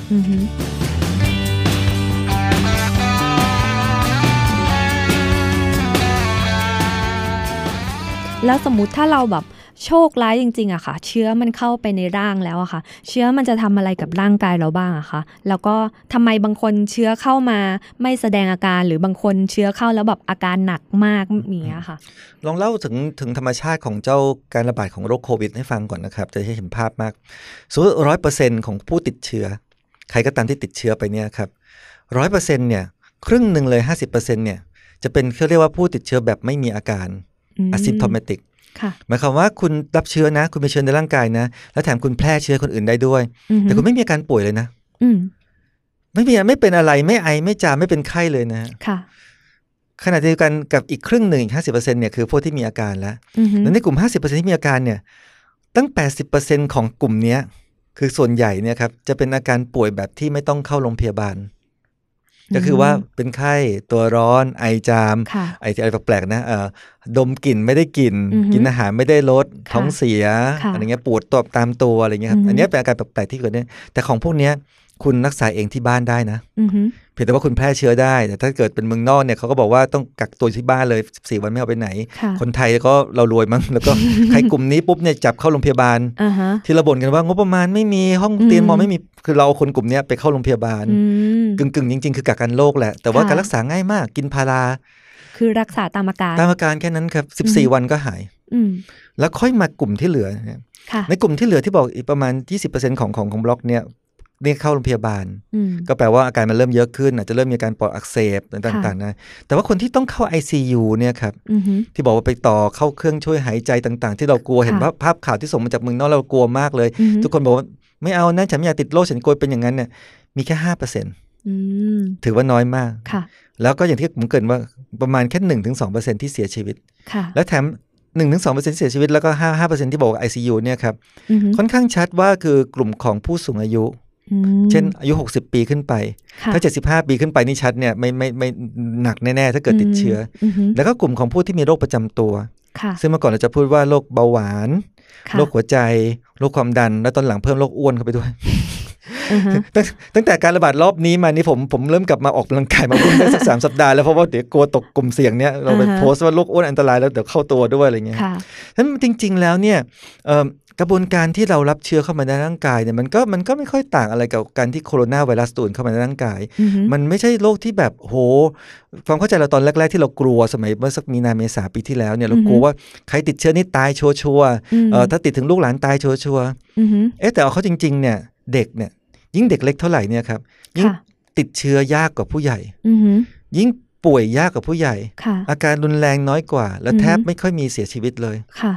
S3: แล้วสมมุติถ้าเราแบบโชคร้ายจริงๆอะค่ะเชื้อมันเข้าไปในร่างแล้วอะค่ะเชื้อมันจะทำอะไรกับร่างกายเราบ้างอะคะแล้วก็ทำไมบางคนเชื้อเข้ามาไม่แสดงอาการหรือบางคนเชื้อเข้าแล้วแบบอาการหนักมากอย่างเงี้ยค่ะ
S4: ลองเล่าถึงถึงธรรมชาติของเจ้าการระบาดของโรคโควิดให้ฟังก่อนนะครับจะให้เห็นภาพมากสมมติ ร้อยเปอร์เซ็นต์ ของผู้ติดเชื้อใครก็ตามที่ติดเชื้อไปเนี่ยครับ ร้อยเปอร์เซ็นต์ เนี่ยครึ่งนึงเลย ห้าสิบเปอร์เซ็นต์ เนี่ยจะเป็นเขาเรียกว่าผู้ติดเชื้อแบบไม่มีอาการ asymptomaticหมายความว่าคุณรับเชื้อนะคุณมีเชื้อในร่างกายนะแล้วแถมคุณแพร่เชื้อคนอื่นได้ด้วยแต่คุณไม่มีอาการป่วยเลยนะไม่มีไม่เป็นอะไรไม่ไอไม่จามไม่เป็นไข้เลยนะขณะเดียวกันกับอีกครึ่งหนึ่งอีก ห้าสิบเปอร์เซ็นต์ เนี่ยคือพวกที่มีอาการแล้วแล้วในกลุ่ม ห้าสิบเปอร์เซ็นต์ ที่มีอาการเนี่ยตั้ง แปดสิบเปอร์เซ็นต์ ของกลุ่มนี้คือส่วนใหญ่เนี่ยครับจะเป็นอาการป่วยแบบที่ไม่ต้องเข้าโรงพยาบาลก็คือว่าเป็นไข้ตัวร้อนไอจามไออะไรแปลกๆนะเอ่อดมกลิ่นไม่ได้กลิ่นกินอาหารไม่ได้รสท้องเสียอะไรเงี้ยปวดตัวตามตัวอะไรเงี้ยครับอันนี้เป็นอาการแปลกๆที่เกิดเนี่ยแต่ของพวกเนี้ยคุณรักษาเองที่บ้านได้นะเพียงแต่ว่าคุณแพร่เชื้อได้แต่ถ้าเกิดเป็นเมืองนอกเนี่ยเขาก็บอกว่าต้องกักตัวที่บ้านเลยสิบสี่วันไม่เอาไปไหนคนไทยก็เรารวยมั้งแล้วก็ใครกลุ่มนี้ปุ๊บเนี่ยจับเข้าโรงพยาบาลที่เราบ่นกันว่างบประมาณไม่มีห้องเตียงหมอไม่มีคือเราคนกลุ่มนี้ไปเข้าโรงพยาบาลกึ่งๆจริงๆคือกักกันโรคแหละแต่ว่าการรักษาง่ายมากกินพารา
S3: คือรักษาตามอาการ
S4: ตามอาการแค่นั้นครับสิบสี่วันก็หายแล้วค่อยมากลุ่มที่เหลือในกลุ่มที่เหลือที่บอกอีกประมาณ ยี่สิบเปอร์เซ็นต์ ของของของบล็อกเนี่ยเรียกเข้าโรงพยาบาลก็แปลว่าอาการมันเริ่มเยอะขึ้นอาจจะเริ่มมีอาการปอดอักเสบต่างๆนะแต่ว่าคนที่ต้องเข้า ไอ ซี ยู เนี่ยครับที่บอกว่าไปต่อเข้าเครื่องช่วยหายใจต่างๆที่เรากลัวเห็นภาพภาพข่าวที่ส่งมาจากเมืองนอกเรากลัวมากเลยทุกคนบอกว่าไม่เอานะฉันไม่อยากติดโรคฉันกลัวเป็นอย่างนั้นเนี่ยมีแค่ ห้าเปอร์เซ็นต์ ถือว่าน้อยมากแล้วก็อย่างที่ผมเกริ่นว่าประมาณแค่ หนึ่งถึงสองเปอร์เซ็นต์ ที่เสียชีวิตแล้วแถม หนึ่งถึงสองเปอร์เซ็นต์ เสียชีวิตแล้วก็ ห้าเปอร์เซ็นต์ ที่บอกว่า ไอ ซี ยู เนี่ยครับค่อนข้างชัดว่าคือกลุ่มของผู้สูงอายุเช่นอายุหกสิบปีขึ้นไปถ้าเจ็ดสิบห้าปีขึ้นไปนี่ชัดเนี่ยไม่ไม่ไม่หนักแน่ๆถ้าเกิดติดเชื้อแล้วก็กลุ่มของผู้ที่มีโรคประจำตัวซึ่งเมื่อก่อนเราจะพูดว่าโรคเบาหวานโรคหัวใจโรคความดันแล้วตอนหลังเพิ่มโรคอ้วนเข้าไปด้วย ตั้งตั้งแต่การระบาดรอบนี้มานี่ผมผมเริ่มกลับมาออกกำลังกายมาวิ่งได้สักสามสัปดาห์แล้วเพราะว่าเดี๋ยวกลัวตกกลุ่มเสี่ยงเนี้ยเราไปโพสต์ว่าโรคอ้วนอันตรายแล้วเดี๋ยวเข้าตัวด้วยอะไรเงี้ยฉะนั้นจริงๆแล้วเนี่ยกระบวนการที่เรารับเชื้อเข้ามาในร่างกายเนี่ยมันก็มันก็ไม่ค่อยต่างอะไรกับการที่โคโรนาไวรัสตัวอื่นเข้ามาในร่างกายมันไม่ใช่โรคที่แบบโหความเข้าใจเราตอนแรกๆที่เรากลัวสมัยเมื่อสักมีนาเมษาปีที่แล้วเนี่ยเรากลัวว่าใครติดเชื้อนี่ตายชัวร์ๆถ้าติดถึงลูกหลานตายชัวร์ๆเอ๊ะแต่เอาเข้าจริงๆเนี่ยเด็กเนี่ยยิ่งเด็กเล็กเท่าไหร่เนี่ยครับยิ่งติดเชื้อยากกว่าผู้ใหญ่ยิ่งป่วยยากกว่าผู้ใหญ่อาการรุนแรงน้อยกว่าและแทบไม่ค่อยมีเสียชีวิตเลย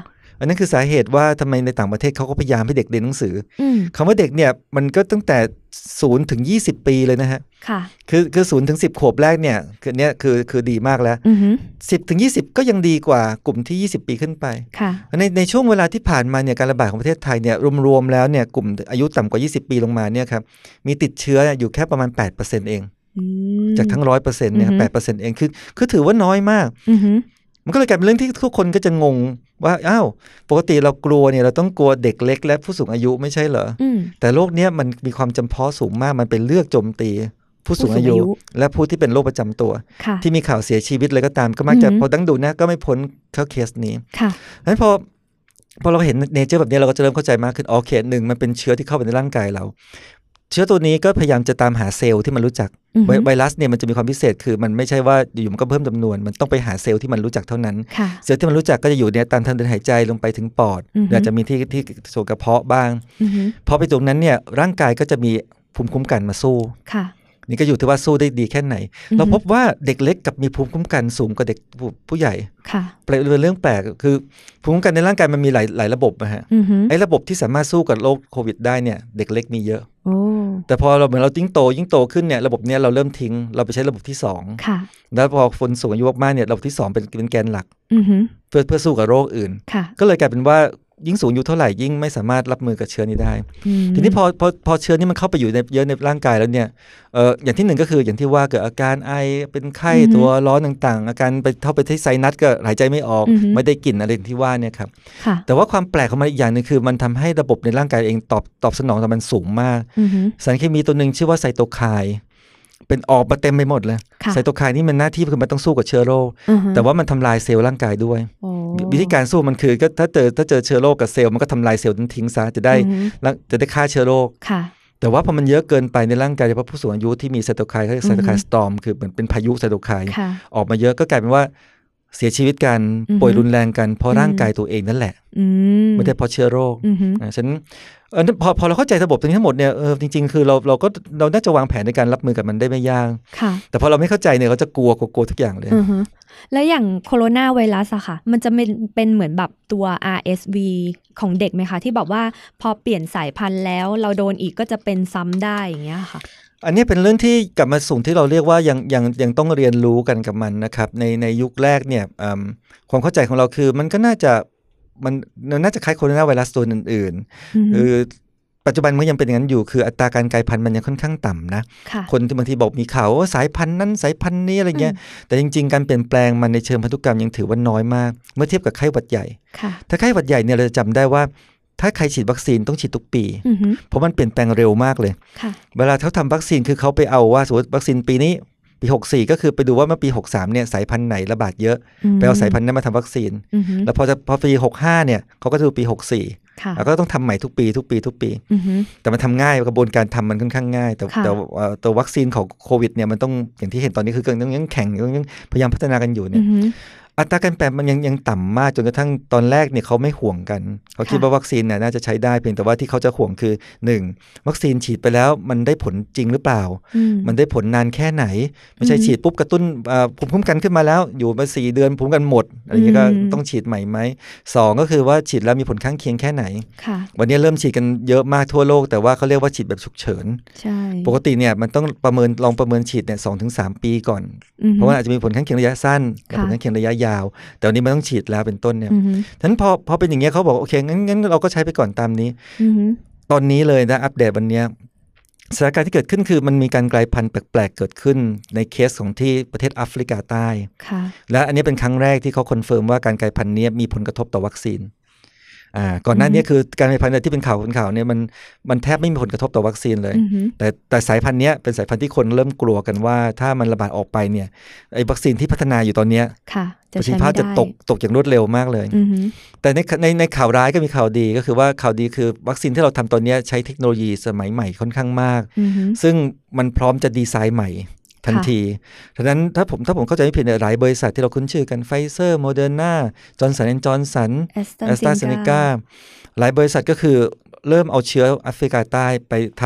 S4: อันนั้นคือสาเหตุว่าทำไมในต่างประเทศเขาก็พยายามให้เด็กเรียนหนังสือ
S3: ม
S4: คำว่าเด็กเนี่ยมันก็ตั้งแต่ศูนย์ถึงยี่สิบปีเลยนะฮะ
S3: ค่ะ
S4: คือคือศูนย์ถึงสิบขวบแรกเนี่ยคือเนี้ยคือคือดีมากแล้ว
S3: อือฮึ
S4: สิบถึงยี่สิบก็ยังดีกว่ากลุ่มที่ยี่สิบปีขึ้นไป
S3: ค่ะ
S4: ในในช่วงเวลาที่ผ่านมาเนี่ยการระบาดของประเทศไทยเนี่ยรวมๆแล้วเนี่ยกลุ่มอายุต่ำกว่ายี่สิบปีลงมาเนี่ยครับมีติดเชื้ออยู่แค่ประมาณ แปดเปอร์เซ็นต์ เอง
S3: อืม
S4: จากทั้ง หนึ่งร้อยเปอร์เซ็นต์ เนี่ย
S3: อือฮึ
S4: แปดเปอร์เซ็นต์ เองคือคือถือว่าน้อยมาก
S3: อือฮึ
S4: มันก็เลยกลายเป็นเรื่องที่ทุกคนก็จะงงว่าอ้าวปกติเรากลัวเนี่ยเราต้องกลัวเด็กเล็กและผู้สูงอายุไม่ใช่เหรอ
S3: อืม
S4: แต่โรคเนี้ยมันมีความจำเพาะสูงมากมันเป็นเลือกโจมตีผู้สูงอายุ
S3: ผู้สูงอายุ
S4: และผู้ที่เป็นโรคประจำตัว
S3: ค่ะ
S4: ที่มีข่าวเสียชีวิตเลยก็ตามก็มักจะ
S3: อือฮึ
S4: พอตั้งดูนะก็ไม่พ้นเข้าเคสนี้
S3: ค่ะ
S4: เพราะฉะนั้นพอพอเราเห็นเนเจอร์แบบนี้เราก็จะเริ่มเข้าใจมากขึ้นอ๋อโอเคหนึ่งมันเป็นเชื้อที่เข้าไปในร่างกายเรา เชื้อตัวนี้ก็พยายามจะตามหาเซลล์ที่มันรู้จัก
S3: อือฮึ
S4: ไวไวรัสเนี่ยมันจะมีความพิเศษคือมันไม่ใช่ว่าอยู่ๆมันก็เพิ่มจำนวนมันต้องไปหาเซลล์ที่มันรู้จักเท่านั้น
S3: ค่ะ
S4: เซลล์ที่มันรู้จักก็จะอยู่เนี่ยตามทางเดินหายใจลงไปถึงปอด
S3: อือฮึ
S4: อาจจะมีที่ที่ส่วนกระเพาะบ้าง
S3: อือฮึ
S4: พอไปตรงนั้นเนี่ยร่างกายก็จะมีภูมิคุ้มกันมาสู้
S3: ค่ะ
S4: นี่ก็อยู่ที่ว่าสู้ได้ดีแค่ไหน
S3: อือฮึ
S4: เราพบว่าเด็กเล็กกับมีภูมิคุ้มกันสูงกว่าเด็กผู้ผู้ใหญ่
S3: ค่ะ
S4: เป็นเรื่องแปลกคือภูมิคุ้มกันในร่างกายมันมีหลายหลายระบบนะฮะ
S3: อือฮึ
S4: ไอ้ระบบที่สามารถสู้กับโรคโควิดได้เนี่ยเด็กเล็กมีเยอะ
S3: โอ้
S4: แต่พอเราเหมือนเรายิ่งโตยิ่งโตขึ้นเนี่ยระบบเนี้ยเราเริ่มทิ้งเราไปใช้ระบบที่สอง
S3: ค่ะ
S4: แล้วพอคนสูงอายุมากๆเนี่ยระบบที่สองเป็นเป็นแกนหลัก
S3: อือฮึ
S4: เพื่อเพื่อสู้กับโรคอื่น
S3: ค่ะ
S4: ก็เลยกลายเป็นว่ายิ่งสูงอายุเท่าไหร่ยิ่งไม่สามารถรับมือกับเชื้อนี้ได้
S3: อืม
S4: ทีนี้พอพอพอเชื้อนี้มันเข้าไปอยู่ในเยอะในร่างกายแล้วเนี่ยเอ่ออย่างที่หนึ่งก็คืออย่างที่ว่าเกิดอาการไอเป็นไข้
S3: อือฮึ
S4: ตัวร้อนต่างๆ อาการไปเข้าไปที่ไซนัสก็หายใจไม่ออก
S3: อือฮึ
S4: ไม่ได้กลิ่นอะไรที่ว่าเนี่ยครับ
S3: ค่ะ
S4: แต่ว่าความแปลกของมันอีกอย่างหนึงคือมันทำให้ระบบในร่างกายเองตอบตอบสนองต่อมันสูงมาก
S3: อือฮึ
S4: สารเคมีตัวหนึ่งชื่อว่าไซโตไคน์เป็นออกมาเต็มไปหมดเลย
S3: ค่ะ
S4: ไซโตไคน์นี่มันหน้าที่คือมันต้องสู้กับเชื้อโรค
S3: อือฮึ
S4: แต่ว่ามันทำลายเซลล์ร่างกายด้วย
S3: โอ้
S4: วิธีการสู้มันคือก็ถ้าเจอถ้าเจอเชื้อโรคกับเซลล์มันก็ทำลายเซลล์นั้นทิ้งซะจะได้
S3: อือฮึ
S4: แล้วจะได้ฆ่าเชื้อโรค
S3: ค่ะ
S4: แต่ว่าพอมันเยอะเกินไปในร่างกายโดยเฉพาะผู้สูงอายุที่มีไซโตไคน์เขาเรียกไซโตไค
S3: อือ
S4: น์
S3: ฮึ
S4: สตอร์มคือเหมือนเป็นพายุไซโตไคน์
S3: ค่ะ
S4: ออกมาเยอะก็กลายเป็นว่าเสียชีวิตกัน
S3: อือฮึ
S4: ป่วยรุนแรงกันเพราะ
S3: อืม
S4: ร่างกายตัวเองนั่นแหละ
S3: อืม
S4: ไม่ได้เพราะเชื้อโรค
S3: อือฮึ
S4: อ่าฉะนั้นเออพอพอเราเข้าใจระบบตรงนี้ทั้งหมดเนี่ยเออจริงๆคือเราเราก็เราน่าจะวางแผนในการรับมือกับมันได้ไม่ยาก
S3: ค่ะ
S4: แต่พอเราไม่เข้าใจเนี่ยเราจะกลัวกลัวกลัวทุกอย่างเลย
S3: อือฮึแล้วอย่างโคโรนาไวรัสอะค่ะ มันจะเป็นเป็นเหมือนแบบตัว อาร์ เอส วี ของเด็กไหมคะ ที่แบบว่าพอเปลี่ยนสายพันธุ์แล้วเราโดนอีกก็จะเป็นซ้ำได้อย่างเงี้ยค่ะ
S4: อันนี้เป็นเรื่องที่กลับมาสู่ที่เราเรียกว่ายังยังยังต้องเรียนรู้กันกับมันนะครับในในยุคแรกเนี่ยอืมความเข้าใจของเราคือมันก็น่าจะมันมันน่าจะคล้ายโคโรนาไวรัสตัวอื่น
S3: อือ
S4: ๆ
S3: ฮึ
S4: คือปัจจุบันมันยังเป็นอย่างนั้นอยู่คืออัตราการกลายพันธุ์มันยังค่อนข้างต่ำนะ
S3: ค่ะ
S4: คนที่บางทีบอกมีข่าวว่าสายพันธุ์นั้นสายพันธุ์นี้อะไรเงี้ยแต่จริงๆการเปลี่ยนแปลงมันในเชิงพันธุกรรมยังถือว่าน้อยมากเมื่อเทียบกับไข้หวัดใหญ่
S3: ค่ะ
S4: ถ้าไข้หวัดใหญ่เนี่ยเราจะจำได้ว่าถ้าใครฉีดวัคซีนต้องฉีดทุกปี
S3: อือฮึ
S4: เพราะมันเปลี่ยนแปลงเร็วมากเลย
S3: ค่ะ
S4: เวลาเขาทำวัคซีนคือเขาไปเอาว่าสมมติวัคซีนปีนี้ปีหกสี่ก็คือไปดูว่าเมื่อปีหกสามเนี่ยสายพันธุ์ไหนระบาดเยอะ
S3: ม
S4: ไปเอาสายพันธุ์นั้นมาทำวัคซีน
S3: อือฮึ
S4: แล้วพอจะพอปีหกห้าเนี่ยเขาก็จะดูปีหกสี่
S3: ค่ะ
S4: แล้วก็ต้องทำใหม่ทุกปีทุกปีทุกปี
S3: อือฮึ
S4: แต่มันทำง่ายกระบวนการทำมันค่อนข้างง่าย แต่
S3: ค่ะ
S4: แต่เอ่อตัววัคซีนของโควิดเนี่ยมันต้องอย่างที่เห็นตอนนี้คือยังยังแข่งยังยังพยายามพัฒนากันอยู่เนี่
S3: อื
S4: ย
S3: อฮึ
S4: อัตราการแปลงมันยังยังต่ำมากจนกระทั่งตอนแรกเนี่ยเขาไม่ห่วงกันเขาคิด
S3: ค่ะ
S4: ว่าวัคซีนเนี่ยน่าจะใช้ได้เพียงแต่ว่าที่เขาจะห่วงคือหนึ่งวัคซีนฉีดไปแล้วมันได้ผลจริงหรือเปล่า
S3: อืม
S4: มันได้ผลนานแค่ไหน ไม่ใช่
S3: อืม
S4: ฉีดปุ๊บกระตุ้นเอ่อภูมิคุ้มกันขึ้นมาแล้วอยู่มาสี่เดือนภูมิคุ้มกันหมดอะไรอย่างเงี้ยก็
S3: อืม
S4: ต้องฉีดใหม่ไหมสองก็คือว่าฉีดแล้วมีผลข้างเคียงแค่ไหน
S3: ค่ะ
S4: วันนี้เริ่มฉีดกันเยอะมากทั่วโลกแต่ว่าเขาเรียกว่าฉีดแบบฉุกเฉิน
S3: ใช่
S4: ปกติเนี่ยมันต้องประเมินลองประเมินฉีดเนี่ยสองถึงสามปีก่อน
S3: อือฮึ
S4: เพราะว่าอาจจะมีผลข้างเคียงระยะสั้นและ
S3: ค่ะ
S4: ผลข้างเคียงระยะยาว แต่วันนี้มันต้องฉีดแล้วเป็นต้นเนี่ย
S3: อือฮึ
S4: ฉะนั้นพอพอเป็นอย่างเงี้ยเขาบอกโอเคงั้นงั้นเราก็ใช้ไปก่อนตามนี้
S3: อือฮึ
S4: ตอนนี้เลยนะอัปเดตวันเนี้ยสถานการณ์ที่เกิดขึ้นคือมันมีการกลายพันธุ์แปลกๆเกิดขึ้นในเคสของที่ประเทศแอฟริกาใต้
S3: ค่ะ
S4: และอันนี้เป็นครั้งแรกที่เขาคอนเฟิร์มว่าการกลายพันธุ์นี้มีผลกระทบต่อวัคซีนอ่าก่อนหน้านี้คือการกลายพันธุ์ที่เป็นข่าวเป็นข่าวเนี่ยมันมันแทบไม่มีผลกระทบต่อวัคซีนเลย
S3: อือฮึ
S4: แต่แต่สายพันธุ์เนี้ยเป็นสายพันธุ์ที่คนเริ่มกลัวกันว่าถ้ามันระบาดออกไปเนี่ยไอ้วัคซีนที่พัฒนาอยู่ตอนเนี้ย
S3: ค่ะ จะ
S4: ประสิท
S3: ใช้
S4: ธิภา
S3: ไม่
S4: พจะ
S3: ได้
S4: ตกตกอย่างรวดเร็วมากเลย
S3: อือฮึ
S4: แต่ในในในข่าวร้ายก็มีข่าวดีก็คือว่าข่าวดีคือวัคซีนที่เราทำตอนเนี้ยใช้เทคโนโลยีสมัยใหม่ค่อนข้างมาก
S3: อือฮึ
S4: ซึ่งมันพร้อมจะดีไซน์ใหม่ทัน
S3: ค่ะ
S4: ทีฉะนั้นถ้าผมถ้าผมเข้าใจไม่ผิดเนี่ยหลายบริษัทที่เราคุ้นชื่อกันไฟเซอร์โมเดอร์นาจอร์นสันแอนด์จอร์นสัน
S3: แอส
S4: แอสตราเซเนกาหลายบริษัทก็คือเริ่มเอาเชื้อแอฟริกาใต้ไปท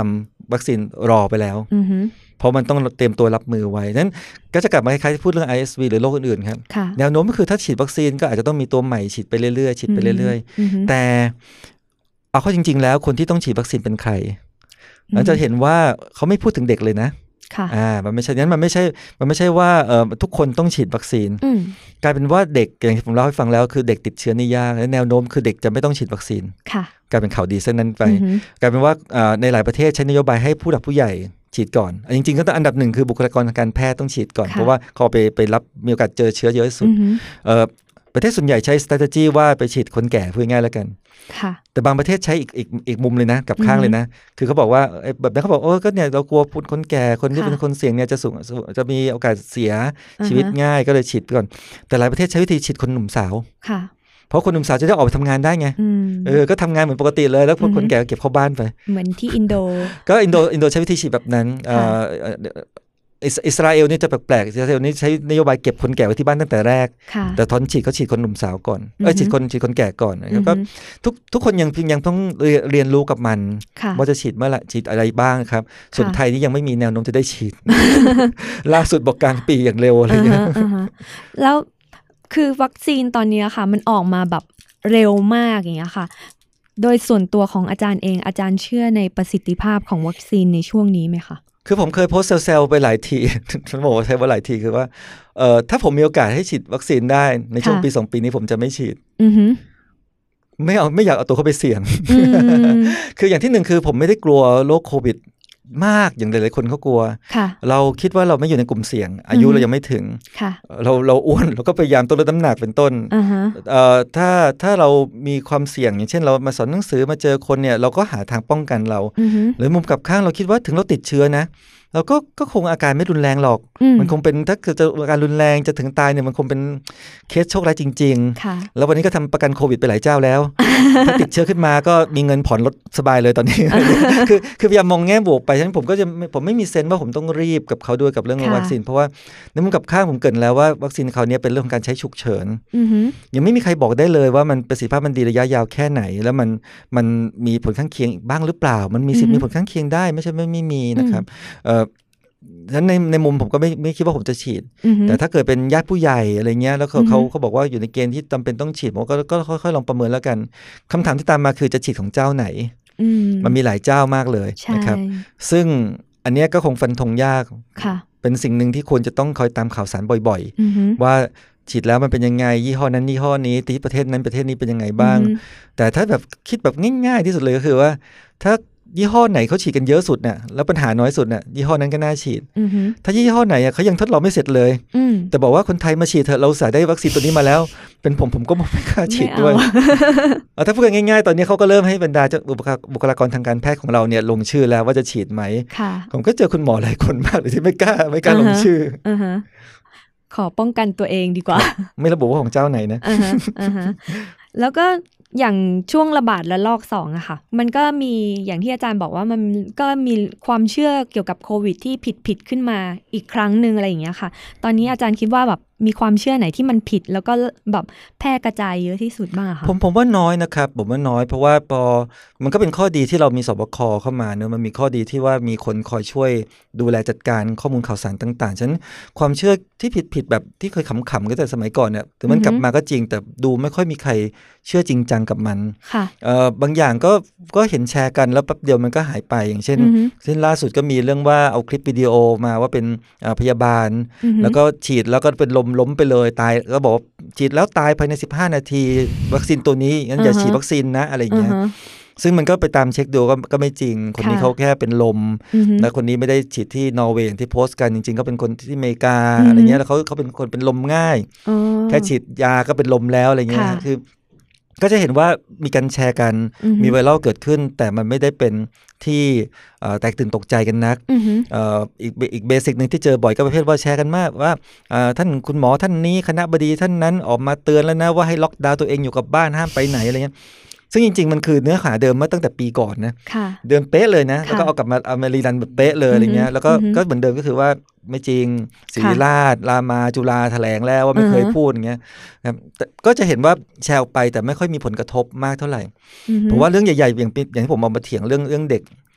S4: วัคซีนรอไปแล้วเพราะมันต้องเตรียมตัวรับมือไว้นั้นก็จะกลับมาคล้ายๆพูดเรื่อง ไอ เอส วี หรือโรคอื่นๆครับแนวโน้มก็คือถ้าฉีดวัคซีนก็อาจจะต้องมีตัวใหม่ฉีดไปเรื่อยๆฉีดไปเรื่อยๆแต่เอาเข้าจริงๆแล้วคนที่ต้องฉีดวัคซีนเป็นใครเราจะเห็นว่าเขาไม่พูดถึงเด็กเลยนะอ่ามันไม่ใช่นั้นมันไม่ใช่มันไม่ใช่ว่าเอ่อทุกคนต้องฉีดวัคซีนกลายเป็นว่าเด็กอย่างที่ผมเล่าให้ฟังแล้วคือเด็กติดเชื้อนี่ยากและแนวโน้มคือเด็กจะไม่ต้องฉีดวัคซีนกลายเป็นข่าวดีเส้นนั้นไปกลายเป็นว่าในหลายประเทศใช้นโยบายให้ผู้หลักผู้ใหญ่ฉีดก่อนจริงๆก็ต้องอันดับหนึ่งคือบุคลากรทางการแพทย์ต้องฉีดก่อนเพราะว่าเขาไปไปรับมีโอกาสเจอเชื้อเยอะที่สุดเอ่อประเทศส่วนใหญ่ใช้ strategy ว่าไปฉีดคนแก่พูดง่ายๆแล้วกันแต่บางประเทศใช้อีกอีกอีกมุมเลยนะกับข้างเลยนะคือเขาบอกว่าแบบนั้นเขาบอกโอ้ก็เนี่ยเรากลัวพูดคนแก่คนที่เป็นคนเสี่ยงเนี่ยจะสูงจะมีโอกาสเสียชีวิตง่ายก็เลยฉีดก่อนแต่หลายประเทศใช้วิธีฉีดคนหนุ่มสาวเพราะคนหนุ่มสาวจะได้ออกไปทำงานได้ไงเออก็ทำงานเหมือนปกติเลยแล้วคนแก่ก็เก็บเข้าบ้านไป
S3: เหมือนที่อินโด
S4: ก็อินโดอินโดใช้วิธีฉีดแบบนั้นอิสราเอลนี่จะแปลกๆอิสราเอลนี่ใช้นโยบายเก็บคนแก่ไว้ที่บ้านตั้งแต่แรกแต่ตอนฉีดเขาฉีดคนหนุ่มสาวก่อนเออฉีดคนฉีดคนแก่ก่อนแล้วก็ทุกทุกคนยังยังต้องเรียนรู้กับมันว่าจะฉีดเมื่อไหร่ฉีดอะไรบ้างครับส่วนไทยนี่ยังไม่มีแนวโน้มจะได้ฉีดล่าสุดบอกกลางปีอย่างเร็วอะไรเงี้ย
S3: แล้วคือวัคซีนตอนนี้ค่ะมันออกมาแบบเร็วมากอย่างเงี้ยค่ะโดยส่วนตัวของอาจารย์เองอาจารย์เชื่อในประสิทธิภาพของวัคซีนในช่วงนี้ไหมคะ
S4: คือผมเคยโพสต์เซลล์ไปหลายทีฉันบอกว่าใช้ว่าหลายทีคือว่าเอ่อถ้าผมมีโอกาสให้ฉีดวัคซีนได้ในช่วงปีสองปีนี้ผมจะไม่ฉีดไม่เอาไม่อยากเอาตัวเข้าไปเสี่ยง คืออย่างที่หนึ่งคือผมไม่ได้กลัวโรคโควิดมากอย่างหลายๆคนเขากลัวเราคิดว่าเราไม่อยู่ในกลุ่มเสี่ยงอายุเรายังไม่ถึงเราเราอ้วนเราก็พยายามต้องลดน้ำหนักเป็นต้นเอ่อถ้าถ้าเรามีความเสี่ยงอย่างเช่นเรามาสอนหนังสือมาเจอคนเนี่ยเราก็หาทางป้องกันเราหรือมุมกลับข้างเราคิดว่าถึงเราติดเชื้อนะเราก็ก็คงอาการไม่รุนแรงหรอกมันคงเป็นถ้าเกิดจะอาการรุนแรงจะถึงตายเนี่ยมันคงเป็นเคสโชคร้ายจริงๆแล้ววันนี้ก็ทำประกันโควิดไปหลายเจ้าแล้วถ้าติดเชื้อขึ้นมาก็มีเงินผ่อนรถสบายเลยตอนนี้ คือคือพยายามมองแง่บวกไปฉะนั้นผมก็จะผมไม่มีเซนส์ว่าผมต้องรีบกับเขาด้วยกับเรื่องวัคซีนเพราะว่าในมุมกับข้างผมเกริ่นแล้วว่าวัคซีนเขาเนี่ยเป็นเรื่องของการใช้ฉุกเฉินยังไม่มีใครบอกได้เลยว่ามันประสิทธิภาพมันดีระยะยาวแค่ไหนแล้วมันมันมีผลข้างเคียงบ้างหรือเปล่ามันมีสิทธิ์มีผลข้างเคียงได้ไม่ใช่ไม่ไม่มีนะครับเอ่อฉะนั้นในในมุมผมก็ไม่ไม่คิดว่าผมจะฉีดแต่ถ้าเกิดเป็นญาติผู้ใหญ่อะไรเงี้ยแล้วเขาเขาเขาบอกว่าอยู่ในเกณฑ์ที่จำเป็นต้องฉีดผมก็ก็ค่อยๆลองประเมินแล้วกันคำถามที่ตามมาคือจะฉีดของเจ้าไหนมันมีหลายเจ้ามากเลยนะครับซึ่งอันนี้ก็คงฟันธงยากเป็นสิ่งหนึ่งที่ควรจะต้องคอยตามข่าวสารบ่อยๆว่าฉีดแล้วมันเป็นยังไงยี่ห้อนั้นยี่ห้อนี้ที่ประเทศนั้นประเทศนี้เป็นยังไงบ้างแต่ถ้าแบบคิดแบบง่ายๆที่สุดเลยก็คือว่าถ้ายี่ห้อไหนเขาฉีดกันเยอะสุดเนี่ยแล้วปัญหาน้อยสุดเนี่ยยี่ห้อนั้นก็น่าฉีดถ้ายี่ห้อไหนเขายังทดลองไม่เสร็จเลยแต่บอกว่าคนไทยมาฉีดเถอะเราสายได้วัคซีนตัวนี้มาแล้วเป็นผมผมก็ไม่กล้าฉีดด้วยเอาถ้าพูดกันง่ายๆตอนนี้เขาก็เริ่มให้บรรดาบุคลากรทางการแพทย์ของเราเนี่ยลงชื่อแล้วว่าจะฉีดไหมผมก็เจอคุณหมอหลายคนมากเลยที่ไม่กล้าไม่กล้าลงชื่อ
S3: ขอป้องกันตัวเองดีกว่า
S4: ไม่ระบุว่าของเจ้าไหนนะ
S3: แล้วก็อย่างช่วงระบาดระลอกสองอะค่ะมันก็มีอย่างที่อาจารย์บอกว่ามันก็มีความเชื่อเกี่ยวกับโควิดที่ผิดผิดขึ้นมาอีกครั้งหนึ่งอะไรอย่างเงี้ยค่ะตอนนี้อาจารย์คิดว่าแบบมีความเชื่อไหนที่มันผิดแล้วก็แบบแพร่กระจายเยอะที่สุดบ้างคะ
S4: ผมผมว่าน้อยนะครับผมว่าน้อยเพราะว่าพอมันก็เป็นข้อดีที่เรามีสบคเข้ามาเนอะมันมีข้อดีที่ว่ามีคนคอยช่วยดูแลจัดการข้อมูลข่าวสารต่างๆฉะนั้นความเชื่อที่ผิดๆแบบที่เคยขำๆก็แต่สมัยก่อนเนี่ยถึงมันกลับมาก็จริงแต่ดูไม่ค่อยมีใครเชื่อจริงจังกับมันเอ่อบางอย่างก็ก็เห็นแชร์กันแล้วแป๊บเดียวมันก็หายไปอย่างเช่นเช่นล่าสุดก็มีเรื่องว่าเอาคลิปวิดีโอมาว่าเป็นพยาบาลแล้วก็ฉีดแล้วก็เป็นลมล้มไปเลยตายก็บอกฉีดแล้วตายภายในสิบห้านาทีวัคซีนตัวนี้งั้นอย่าฉีดวัคซีนนะอะไรอย่างเงี้ยซึ่งมันก็ไปตามเช็คดูก็ก็ไม่จริงคนนี้เขาแค่เป็นลมและคนนี้ไม่ได้ฉีดที่นอร์เวย์ที่โพสต์กันจริงๆก็เป็นคนที่อเมริกาอะไรเงี้ยแล้วเขาเขาเป็นคนเป็นลมง่ายแค่ฉีดยาก็เป็นลมแล้วอะไรเงี้ยคือก็จะเห็นว่ามีการแชร์กันมีไวรัลเกิดขึ้นแต่มันไม่ได้เป็นที่แตกตื่นตกใจกันนักอีกอีกเบสิกหนึ่งที่เจอบ่อยก็ประเภทว่าแชร์กันมากว่าท่านคุณหมอท่านนี้คณะบดีท่านนั้นออกมาเตือนแล้วนะว่าให้ล็อกดาวน์ตัวเองอยู่กับบ้านห้ามไปไหนอะไรเงี้ยซึ่งจริงๆมันคือเนื้อหาเดิมมาตั้งแต่ปีก่อนนะเดิมเป๊ะเลยนะแล้วก็เอากลับมาเอามารีรันแบบเป๊ะเลยอะไรเงี้ยแล้วก็ก็เหมือนเดิมก็คือว่าไม่จริงศิริราชรามาจุฬาแถลงแล้วว่าไม่เคยพูดอย่างเงี้ยแต่ก็จะเห็นว่าแชร์ออกไปแต่ไม่ค่อยมีผลกระทบมากเท่าไหร่ผมว่าเรื่องใหญ่ๆอย่างอย่างที่ผมเอามาเถียงเรื่องเรื่องเด็ก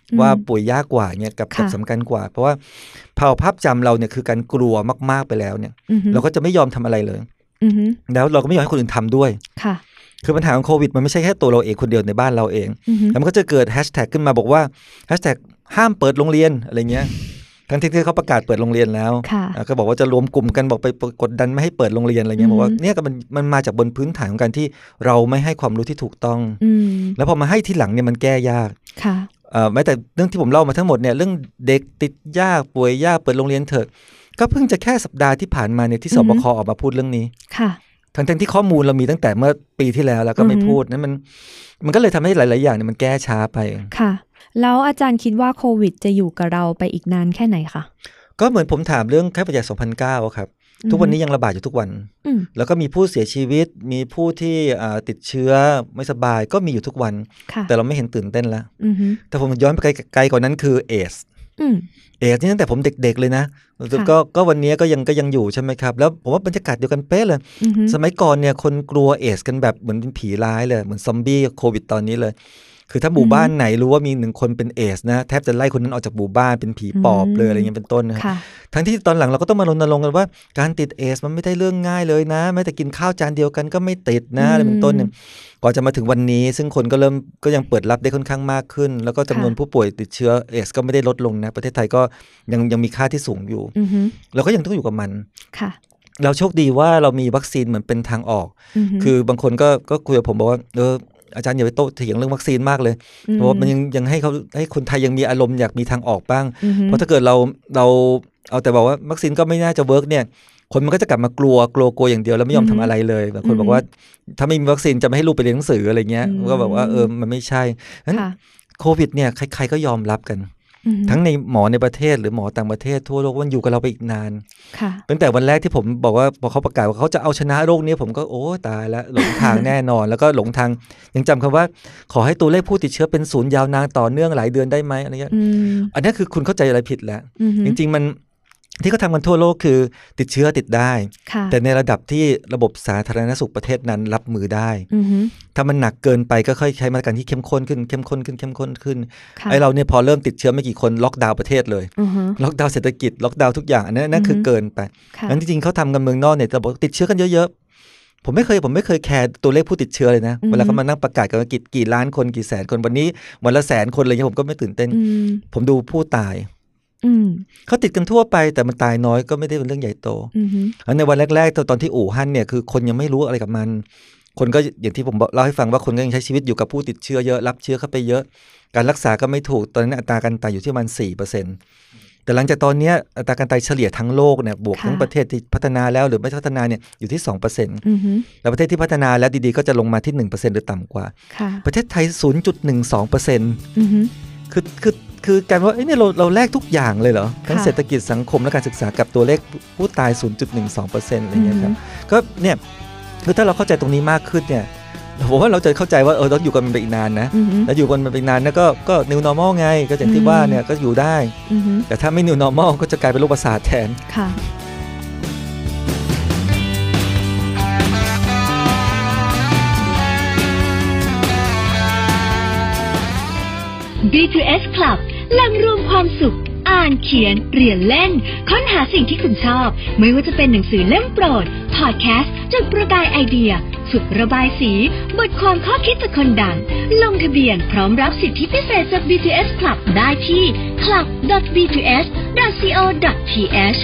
S4: ว่าป่วยยากกว่าเนี่ยกับกับสำคัญกว่าเพราะว่าภาวะภาพจำเราเนี่ยคือการกลัวมากๆไปแล้วเนี่ยเราก็จะไม่ยอมทำอะไรเลยแล้วเราก็ไม่ยอมให้คนอื่นทำด้วยคือปัญหาของโควิดมันไม่ใช่แค่ตัวเราเองคนเดียวในบ้านเราเองแล้วมันก็จะเกิดแฮชแท็กขึ้นมาบอกว่าแฮชแท็กห้ามเปิดโรงเรียนอะไรเงี้ยทั้งที่เขาประกาศเปิดโรงเรียนแล้วก็บอกว่าจะรวมกลุ่มกันบอกไปกดดันไม่ให้เปิดโรงเรียนอะไรเงี้ยบอกว่าเนี่ยก็มันมันมาจากบนพื้นฐานของการที่เราไม่ให้ความรู้ที่ถูกต้องแล้วพอมาให้ทีหลังเนี่ยมันแก้ยากแม้แต่เรื่องที่ผมเล่ามาทั้งหมดเนี่ยเรื่องเด็กติดยากป่วยยากเปิดโรงเรียนเถอะก็เพิ่งจะแค่สัปดาห์ที่ผ่านมาเนี่ยที่สบคออกมาพูดเรื่องนี้ทั้งๆที่ข้อมูลเรามีตั้งแต่เมื่อปีที่แล้วแล้วก็ไม่พูดนั้นมันมันก็เลยทำให้หลายๆอย่างเนี่ยมันแก้ช้าไป
S3: ค่ะแล้วอาจารย์คิดว่าโควิดจะอยู่กับเราไปอีกนานแค่ไหนคะ
S4: ก็เหมือนผมถามเรื่องไข้หวัดใหญ่สองพันเก้าครับทุกวันนี้ยังระบาดอยู่ทุกวันแล้วก็มีผู้เสียชีวิตมีผู้ที่ติดเชื้อไม่สบายก็มีอยู่ทุกวันแต่เราไม่เห็นตื่นเต้นแล้วแต่ผมย้อนไปไกลกว่านั้นคือเอสเอสนี่ตั้งแต่ผมเด็กๆเลยนะก็ก็วันนี้ก็ยังก็ยังอยู่ใช่ไหมครับแล้วผมว่าบรรยากาศเดียวกันเป๊ะเลยสมัยก่อนเนี่ยคนกลัวเอสกันแบบเหมือนเป็นผีร้ายเลยเหมือนซอมบี้โควิดตอนนี้เลยคือถ้าหมู่บ้านไหนรู้ว่ามีหนึ่งคนเป็นเอสนะแทบจะไล่คนนั้นออกจากหมู่บ้านเป็นผีปอบเลยอะไรเงี้ยเป็นต้นนะทั้งที่ตอนหลังเราก็ต้องมารณรงค์กันว่าการติดเอสมันไม่ได้เรื่องง่ายเลยนะแม้แต่กินข้าวจานเดียวกันก็ไม่ติดนะอะไรเป็นต้นเนี่ยก่อนจะมาถึงวันนี้ซึ่งคนก็เริ่มก็ยังเปิดรับได้ค่อนข้างมากขึ้นแล้วก็จำนวนผู้ป่วยติดเชื้อเอสก็ไม่ได้ลดลงนะประเทศไทยก็ยังยังมีค่าที่สูงอยู่เราก็ยังต้องอยู่กับมันเราโชคดีว่าเรามีวัคซีนเหมือนเป็นทางออกคือบางคนก็ก็คุยกับผมบอกว่าเอออาจารย์อย่าไปโต้เถียงเรื่องวัคซีนมากเลยเพราะว่ามันยังยังให้เขาให้คนไทยยังมีอารมณ์อยากมีทางออกบ้างเพราะถ้าเกิดเราเราเอาแต่บอกว่าวัคซีนก็ไม่น่าจะเวิร์กเนี่ยคนมันก็จะกลับมากลัวกลัวกลัวอย่างเดียวแล้วไม่ยอมทำอะไรเลยบางคนบอกว่าถ้าไม่มีวัคซีนจะไม่ให้ลูกไปเรียนหนังสืออะไรเงี้ยก็แบบว่าเออมันไม่ใช่งั้นโควิดเนี่ยใครๆก็ยอมรับกันทั้งในหมอในประเทศหรือหมอต่างประเทศทั่วโลกมันอยู่กับเราไปอีกนานตั้งแต่วันแรกที่ผมบอกว่าพอเขาประกาศว่าเขาจะเอาชนะโรคนี้ผมก็โอ้ตายแล้วหลงทางแน่นอนแล้วก็หลงทางยังจำคำว่าขอให้ตัวเลขผู้ติดเชื้อเป็นศูนย์ยาวนานต่อเนื่องหลายเดือนได้ไหมอะไรเงี้ยอันนี้คือคุณเข้าใจอะไรผิดแล้วจริงๆมันที่เขาทำกันทั่วโลกคือติดเชื้อติดได้แต่ในระดับที่ระบบสาธารณสุขประเทศนั้นรับมือได้ถ้ามันหนักเกินไปก็ค่อยใช้มาตรการที่เข้มข้นขึ้นเข้มข้นขึ้นเข้มข้นขึ้นไอ้เราเนี่ยพอเริ่มติดเชื้อไม่กี่คนล็อกดาวน์ประเทศเลยล็อกดาวน์เศรษฐกิจล็อกดาวน์ทุกอย่างอันนั้นนั่นคือเกินไปงั้นจริงๆเขาทำกันเมืองนอกเนี่ยระบบติดเชื้อกันเยอะๆผมไม่เคยผมไม่เคยแคร์ตัวเลขผู้ติดเชื้อเลยนะเวลาเขามานั่งประกาศกันว่ากี่กี่ล้านคนกี่แสนคนวันนี้วันละแสนคนอะไรเงี้ยผมก็ไม่ตื่นเต้นผมดูผู้ตายเขาติดกันทั่วไปแต่มันตายน้อยก็ไม่ได้เป็นเรื่องใหญ่โตในวันแรกๆตอนที่อู่ฮั่นเนี่ยคือคนยังไม่รู้อะไรกับมันคนก็อย่างที่ผมเล่าให้ฟังว่าคนก็ยังใช้ชีวิตอยู่กับผู้ติดเชื้อเยอะรับเชื้อเข้าไปเยอะการรักษาก็ไม่ถูกตอนนั้นอัตราการตายอยู่ที่ประมาณ สี่เปอร์เซ็นต์ แต่หลังจากตอนนี้อัตราการตายเฉลี่ยทั้งโลกเนี่ยบวกทั้งประเทศที่พัฒนาแล้วหรือไม่พัฒนาเนี่ยอยู่ที่ สองเปอร์เซ็นต์ แล้วประเทศที่พัฒนาแล้วดีๆก็จะลงมาที่ หนึ่งเปอร์เซ็นต์ หรือต่ำกว่าประเทศไทย ศูนย์จุดหนึ่งสองเปอร์เซ็นต์ คือคือคือการว่าเอ้ยเนี่ยเราเราแลกทุกอย่างเลยเหรอทั้งเศรษฐกิจสังคมและการศึกษากับตัวเลขผู้ตาย ศูนย์จุดหนึ่งสองเปอร์เซ็นต์ อะไรเงี้ยครับก็เนี่ยคือถ้าเราเข้าใจตรงนี้มากขึ้นเนี่ยผมว่าเราจะเข้าใจว่าเออเราอยู่กันมันไปอีกนานนะแล้วอยู่กันมันไปอีกนานนะก็ก็ new normal ไงก็อย่างที่ว่าเนี่ยก็อยู่ได้แต่ถ้าไม่ new normal ก็จะกลายเป็นโรคประสาทแทนค่ะ
S1: บี ทู เอส Club แหล่งรวมความสุขอ่านเขียนเรียนเล่นค้นหาสิ่งที่คุณชอบไม่ว่าจะเป็นหนังสือเล่มโปรดพอดแคสต์จุดประกายไอเดียฝึกระบายสีบทความข้อคิดจากคนดังลงทะเบียนพร้อมรับสิทธิพิเศษจาก บี ทู เอส Club ได้ที่ คลับ ดอท บี ทู เอส ดอท ซี โอ ดอท ที เอช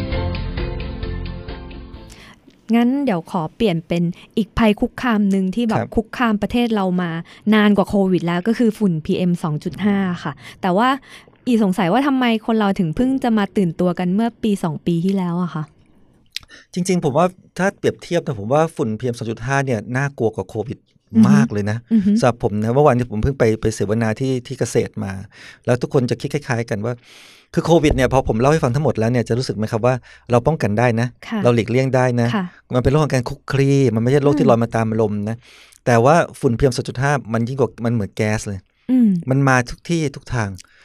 S3: งั้นเดี๋ยวขอเปลี่ยนเป็นอีกภัยคุกคามหนึ่งที่แบบคุกคามประเทศเรามานานกว่าโควิดแล้วก็คือฝุ่น พี เอ็ม สองจุดห้า ค่ะแต่ว่าอีสงสัยว่าทำไมคนเราถึงเพิ่งจะมาตื่นตัวกันเมื่อปีสองปีที่แล้วอะคะ
S4: จริงๆผมว่าถ้าเปรียบเทียบนะผมว่าฝุ่น พี เอ็ม สองจุดห้า เนี่ยน่ากลัวกว่าโควิดมากเลยนะสำหรับผมนะเมื่อวานที่ผมเพิ่งไปไปเสวนาที่ที่เกษตรมาแล้วทุกคนจะคิดคล้ายๆกันว่าคือโควิดเนี่ยพอผมเล่าให้ฟังทั้งหมดแล้วเนี่ยจะรู้สึกไหมครับว่าเราป้องกันได้นะเราหลีกเลี่ยงได้นะมันเป็นโรคของการคุกคลีมันไม่ใช่โรคที่ลอยมาตามลมนะแต่ว่าฝุ่น พี เอ็ม สองจุดห้า มันยิ่งกว่ามันเหมือนแก๊สเลยมันมาทุกที่ทุกทาง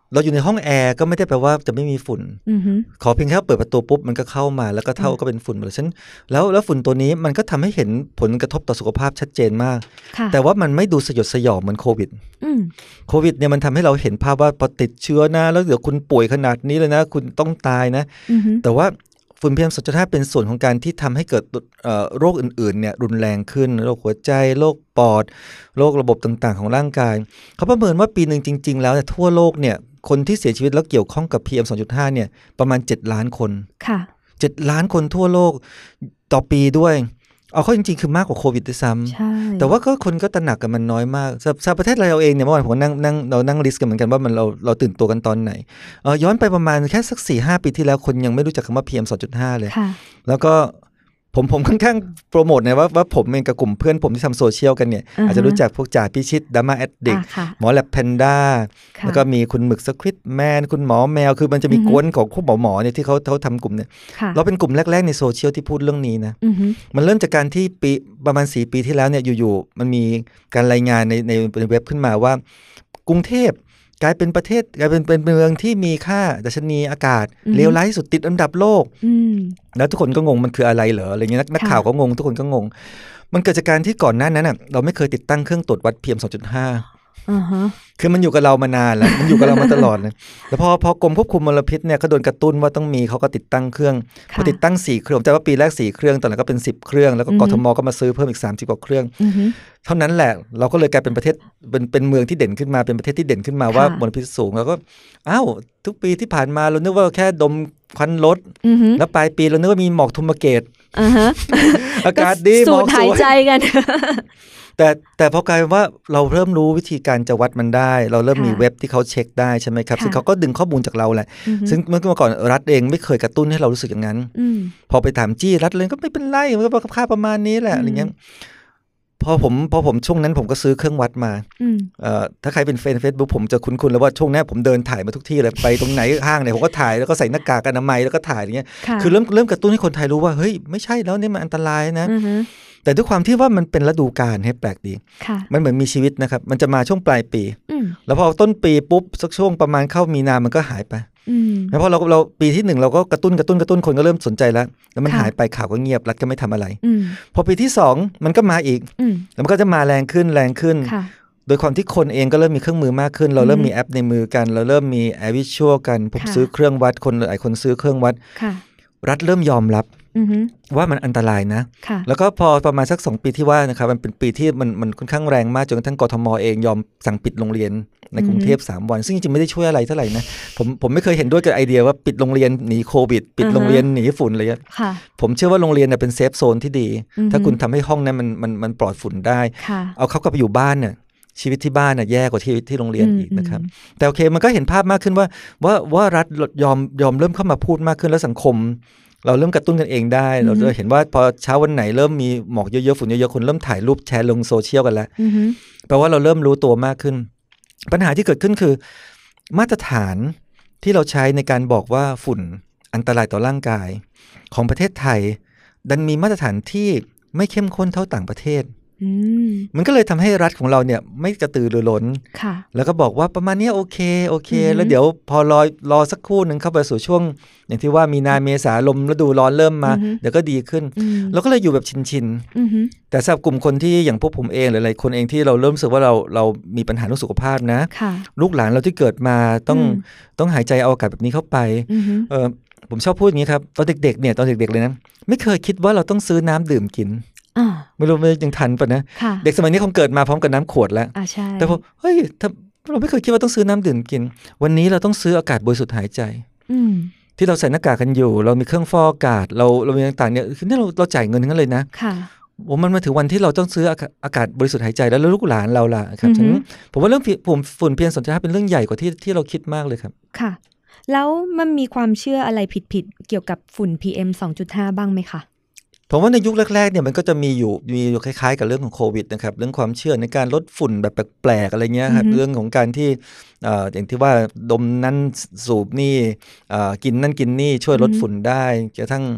S4: เราอยู่ในห้องแอร์ก็ไม่ได้แปลว่าจะไม่มีฝุ่นขอเพียงแค่เปิดประตูปุ๊บมันก็เข้ามาแล้วก็เท่าก็เป็นฝุ่นหมดเลยฉะนั้นแล้วแล้วฝุ่นตัวนี้มันก็ทำให้เห็นผลกระทบต่อสุขภาพชัดเจนมากแต่ว่ามันไม่ดูสยดสยองเหมือนโควิดโควิดเนี่ยมันทำให้เราเห็นภาพว่าพอติดเชื้อนะแล้วเดี๋ยวคุณป่วยขนาดนี้เลยนะคุณต้องตายนะแต่ว่าฝุ่น พี เอ็ม สองจุดห้า เป็นส่วนของการที่ทำให้เกิดโรคอื่นๆเนี่ยรุนแรงขึ้นโรคหัวใจโรคปอดโรคระบบต่างๆของร่างกายเขาประเมินว่าปีหนึ่งจริงๆแล้วเนี่ยทั่วโลกเนี่ยคนที่เสียชีวิตแล้วเกี่ยวข้องกับ พี เอ็ม สองจุดห้า เนี่ยประมาณเจ็ดล้านคนค่ะเจ็ดล้านคนทั่วโลกต่อปีด้วยเอาเข้าจริงๆคือมากกว่าโควิดด้วยซ้ำแต่ว่าก็คนก็ตระหนักกันมันน้อยมากสำหรับประเทศเราเองเนี่ยเมื่อวานผมนั่งนั่งเรานั่งลิสต์กันเหมือนกันว่ามันเราเราตื่นตัวกันตอนไหนเออย้อนไปประมาณแค่สัก สี่ห้า ปีที่แล้วคนยังไม่รู้จักคำว่า พี เอ็ม สองจุดห้า เลยแล้วก็ผมผมค่อนข้างโปรโมทนะว่าว่าผมเองกับกลุ่มเพื่อนผมที่ทำโซเชียลกันเนี่ย uh-huh. อาจจะรู้จักพวกจ่าพิชิตดามาแอดดิกหมอแลบแพนด้าแล้วก็มีคุณหมึกสควิตแมนคุณหมอแมวคือมันจะมี uh-huh. กวนของพวกหมอหมอเนี่ยที่เขาเขาทำกลุ่มเนี่ย uh-huh. เราเป็นกลุ่มแรกๆในโซเชียลที่พูดเรื่องนี้นะ uh-huh. มันเริ่มจากการที่ปีประมาณสี่ปีที่แล้วเนี่ยอยู่ๆมันมีการรายงานในในเว็บขึ้นมาว่ากรุงเทพกลายเป็นประเทศกลายเป็นเป็นเมืองที่มีค่าดัชนีอากาศเลวร้ายที่สุดติดอันดับโลกแล้วทุกคนก็งงมันคืออะไรเหรออะไรเงี้ยนักข่าวก็งงทุกคนก็งงมันเกิดจากการที่ก่อนหน้านั้นน่ะเราไม่เคยติดตั้งเครื่องตรวจวัด พี เอ็ม สองจุดห้า uh-huh. คือมันอยู่กับเรามานานแล้วมันอยู่กับเรามาตลอดเลยแล้วพอพอกรมควบคุมมลพิษเนี่ยก็โดนกระตุ้นว่าต้องมีเขาก็ติดตั้งเครื่องพอติดตั้งสี่เครื่องแต่ว่าปีแรกสี่เครื่องตอนหลังก็เป็นสิบเครื่องแล้วก็กทมก็มาซื้อเพิ่มอีกสามสิบกว่าเครื่อง uh-huh. เท่านั้นแหละเราก็เลยกลายเป็นประเทศเป็นเป็นเมืองที่เด่นขึ้นมาเป็นประเทศที่เด่นขึ้นมาว่ามลพิษสูงแล้วก็อ้าวทุกปีที่ผ่านมาเรานึกว่าแค่ดมควันรถ uh-huh. แล้วปลายปีเรานึกว่ามีหมอกทุมเกต uh-huh. อากาศดีหมอกสวยหายใจกัน แต่แต่พอกลายเป็นว่าเราเริ่มรู้วิธีการจะวัดมันได้เราเริ่มมีเว็บที่เขาเช็คได้ใช่ไหมครับซึ่งเขาก็ดึงข้อมูลจากเราแหละซึ่งเมื่อก่อนรัฐเองไม่เคยกระตุ้นให้เรารู้สึกอย่างนั้นพอไปถามจี้รัฐเลยก็ไม่เป็นไรมันก็ค่าประมาณนี้แหละอะไรเงี้ยพอผมพอผมช่วงนั้นผมก็ซื้อเครื่องวัดมาเอ่อถ้าใครเป็นเฟซเฟซบุ๊กผมจะคุ้นๆแล้วว่าช่วงนี้ผมเดินถ่ายมาทุกที่เลยไปตรงไหนห้างไหนผมก็ถ่ายแล้วก็ใส่หน้ากากอนามัยแล้วก็ถ่ายอย่างเงี้ยคือเริ่มเริ่มกระตุ้นให้คนไทยรู้ว่าเฮ้ยไม่ใช่แล้วนี่มันอันตรายนะแต่ด้วยความที่ว่ามันเป็นฤดูกาลให้แปลกดีมันเหมือนมีชีวิตนะครับมันจะมาช่วงปลายปีแล้วพอต้นปีปุ๊บสักช่วงประมาณเข้ามีนามันก็หายไปแล้วพอเราเราปีที่หนึ่งเราก็กระตุ้นกระตุ้นกระตุ้นคนก็เริ่มสนใจแล้วแล้วมันหายไปข่าวก็เงียบรัฐก็ไม่ทำอะไรพอปีที่สองมันก็มาอีกแล้วมันก็จะมาแรงขึ้นแรงขึ้นโดยความที่คนเองก็เริ่มมีเครื่องมือมากขึ้นเราเริ่มมีแอปในมือกันเราเริ่มมีแอร์วิชวลกันผมซื้อเครื่องวัดคนหลายคนซื้อเครื่องวัดรัฐเริ่มยอมรับว่ามันอันตรายนะแล้วก็พอประมาณสักสองปีที่ว่านะครับมันเป็นปีที่มันมันค่อนข้างแรงมากจนกระทั่งกทมเองยอมสั่งปิดโรงเรียนในกรุงเทพสามวันซึ่งจริงๆไม่ได้ช่วยอะไรเท่าไหร่นะผมผมไม่เคยเห็นด้วยกับไอเดียว่าปิดโรงเรียนหนีโควิดปิดโรงเรียนหนีฝุ่นอะไรเงี้ยผมเชื่อว่าโรงเรียนเป็นเซฟโซนที่ดีถ้าคุณทำให้ห้องนั้นมันมันมันปลอดฝุ่นได้เอาเขากลับไปอยู่บ้านเนี่ยชีวิตที่บ้านน่ะแย่กว่าที่ที่โรงเรียนอีกนะครับแต่โอเคมันก็เห็นภาพมากขึ้นว่าว่าว่ารัฐยอมยอมเริ่มเข้ามาพูดมากขึ้นแล้วสังคมเราเริ่มกระตุ้นกันเองได้เราจะเห็นว่าพอเช้าวันไหนเริ่มมีหมอกเยอะๆฝุ่นเยอะๆคนเริ่มถ่ายรูปแชร์ลงโซเชียลกันแล้วแปลว่าเราเริ่มรู้ตัวมากขึ้นปัญหาที่เกิดขึ้นคือมาตรฐานที่เราใช้ในการบอกว่าฝุ่นอันตรายต่อร่างกายของประเทศไทยดันมีมาตรฐานที่ไม่เข้มข้นเท่าต่างประเทศมันก็เลยทำให้รัฐของเราเนี่ยไม่กระตือรือร้นแล้วก็บอกว่าประมาณนี้โอเคโอเคแล้วเดี๋ยวพอรอรอสักครู่หนึ่งเข้าไปสู่ช่วงอย่างที่ว่ามีนาเมษาลมฤดูร้อนเริ่มมาเดี๋ยวก็ดีขึ้นเราก็เลยอยู่แบบชินๆแต่สำหรับกลุ่มคนที่อย่างพวกผมเองหรือหลายคนเองที่เราเริ่มรู้สึกว่าเราเรามีปัญหาเรื่องสุขภาพนะลูกหลานเราที่เกิดมาต้องต้องหายใจเอาอากาศแบบนี้เข้าไปเออผมชอบพูดอย่างนี้ครับตอนเด็กๆเนี่ยตอนเด็กๆเลยนะไม่เคยคิดว่าเราต้องซื้อน้ำดื่มกินไม่รู้ไม่ยังทันปะนะเด็กสมัยนี้คงเกิดมาพร้อมกับน้ำขวดแล้วแต่พอเฮ้ยเราไม่เคยคิดว่าต้องซื้อน้ำดื่มกินวันนี้เราต้องซื้ออากาศบริสุทธิ์หายใจที่เราใส่หน้ากากกันอยู่เรามีเครื่องฟอกอากาศเราเรามีต่างๆเนี่ยคือเนี่ยเราเราจ่ายเงินทั้งนั้นเลยนะโอ้มันมาถึงวันที่เราต้องซื้ออากาศบริสุทธิ์หายใจแล้วลูกหลานเราล่ะครับฉะนั้นผมว่าเรื่องฝุ่น พี เอ็ม สองจุดห้าเป็นเรื่องใหญ่กว่าที่ที่เราคิดมากเลยครับ
S3: ค่ะแล้วมันมีความเชื่ออะไรผิดๆเกี่ยวกับฝุ่น พี เอ็ม สองจุดห้า บ้างไหมคะ
S4: ผมว่าในยุคแรกๆเนี่ยมันก็จะมีอยู่มีอยู่คล้ายๆกับเรื่องของโควิดนะครับเรื่องความเชื่อในการลดฝุ่นแบบแปลกๆอะไรเงี้ยครับเรื่องของการที่อย่างที่ว่าดมนั่นสูบนี่กินนั่นกินนี่ช่วยลดฝุ่นได้กระทั่ง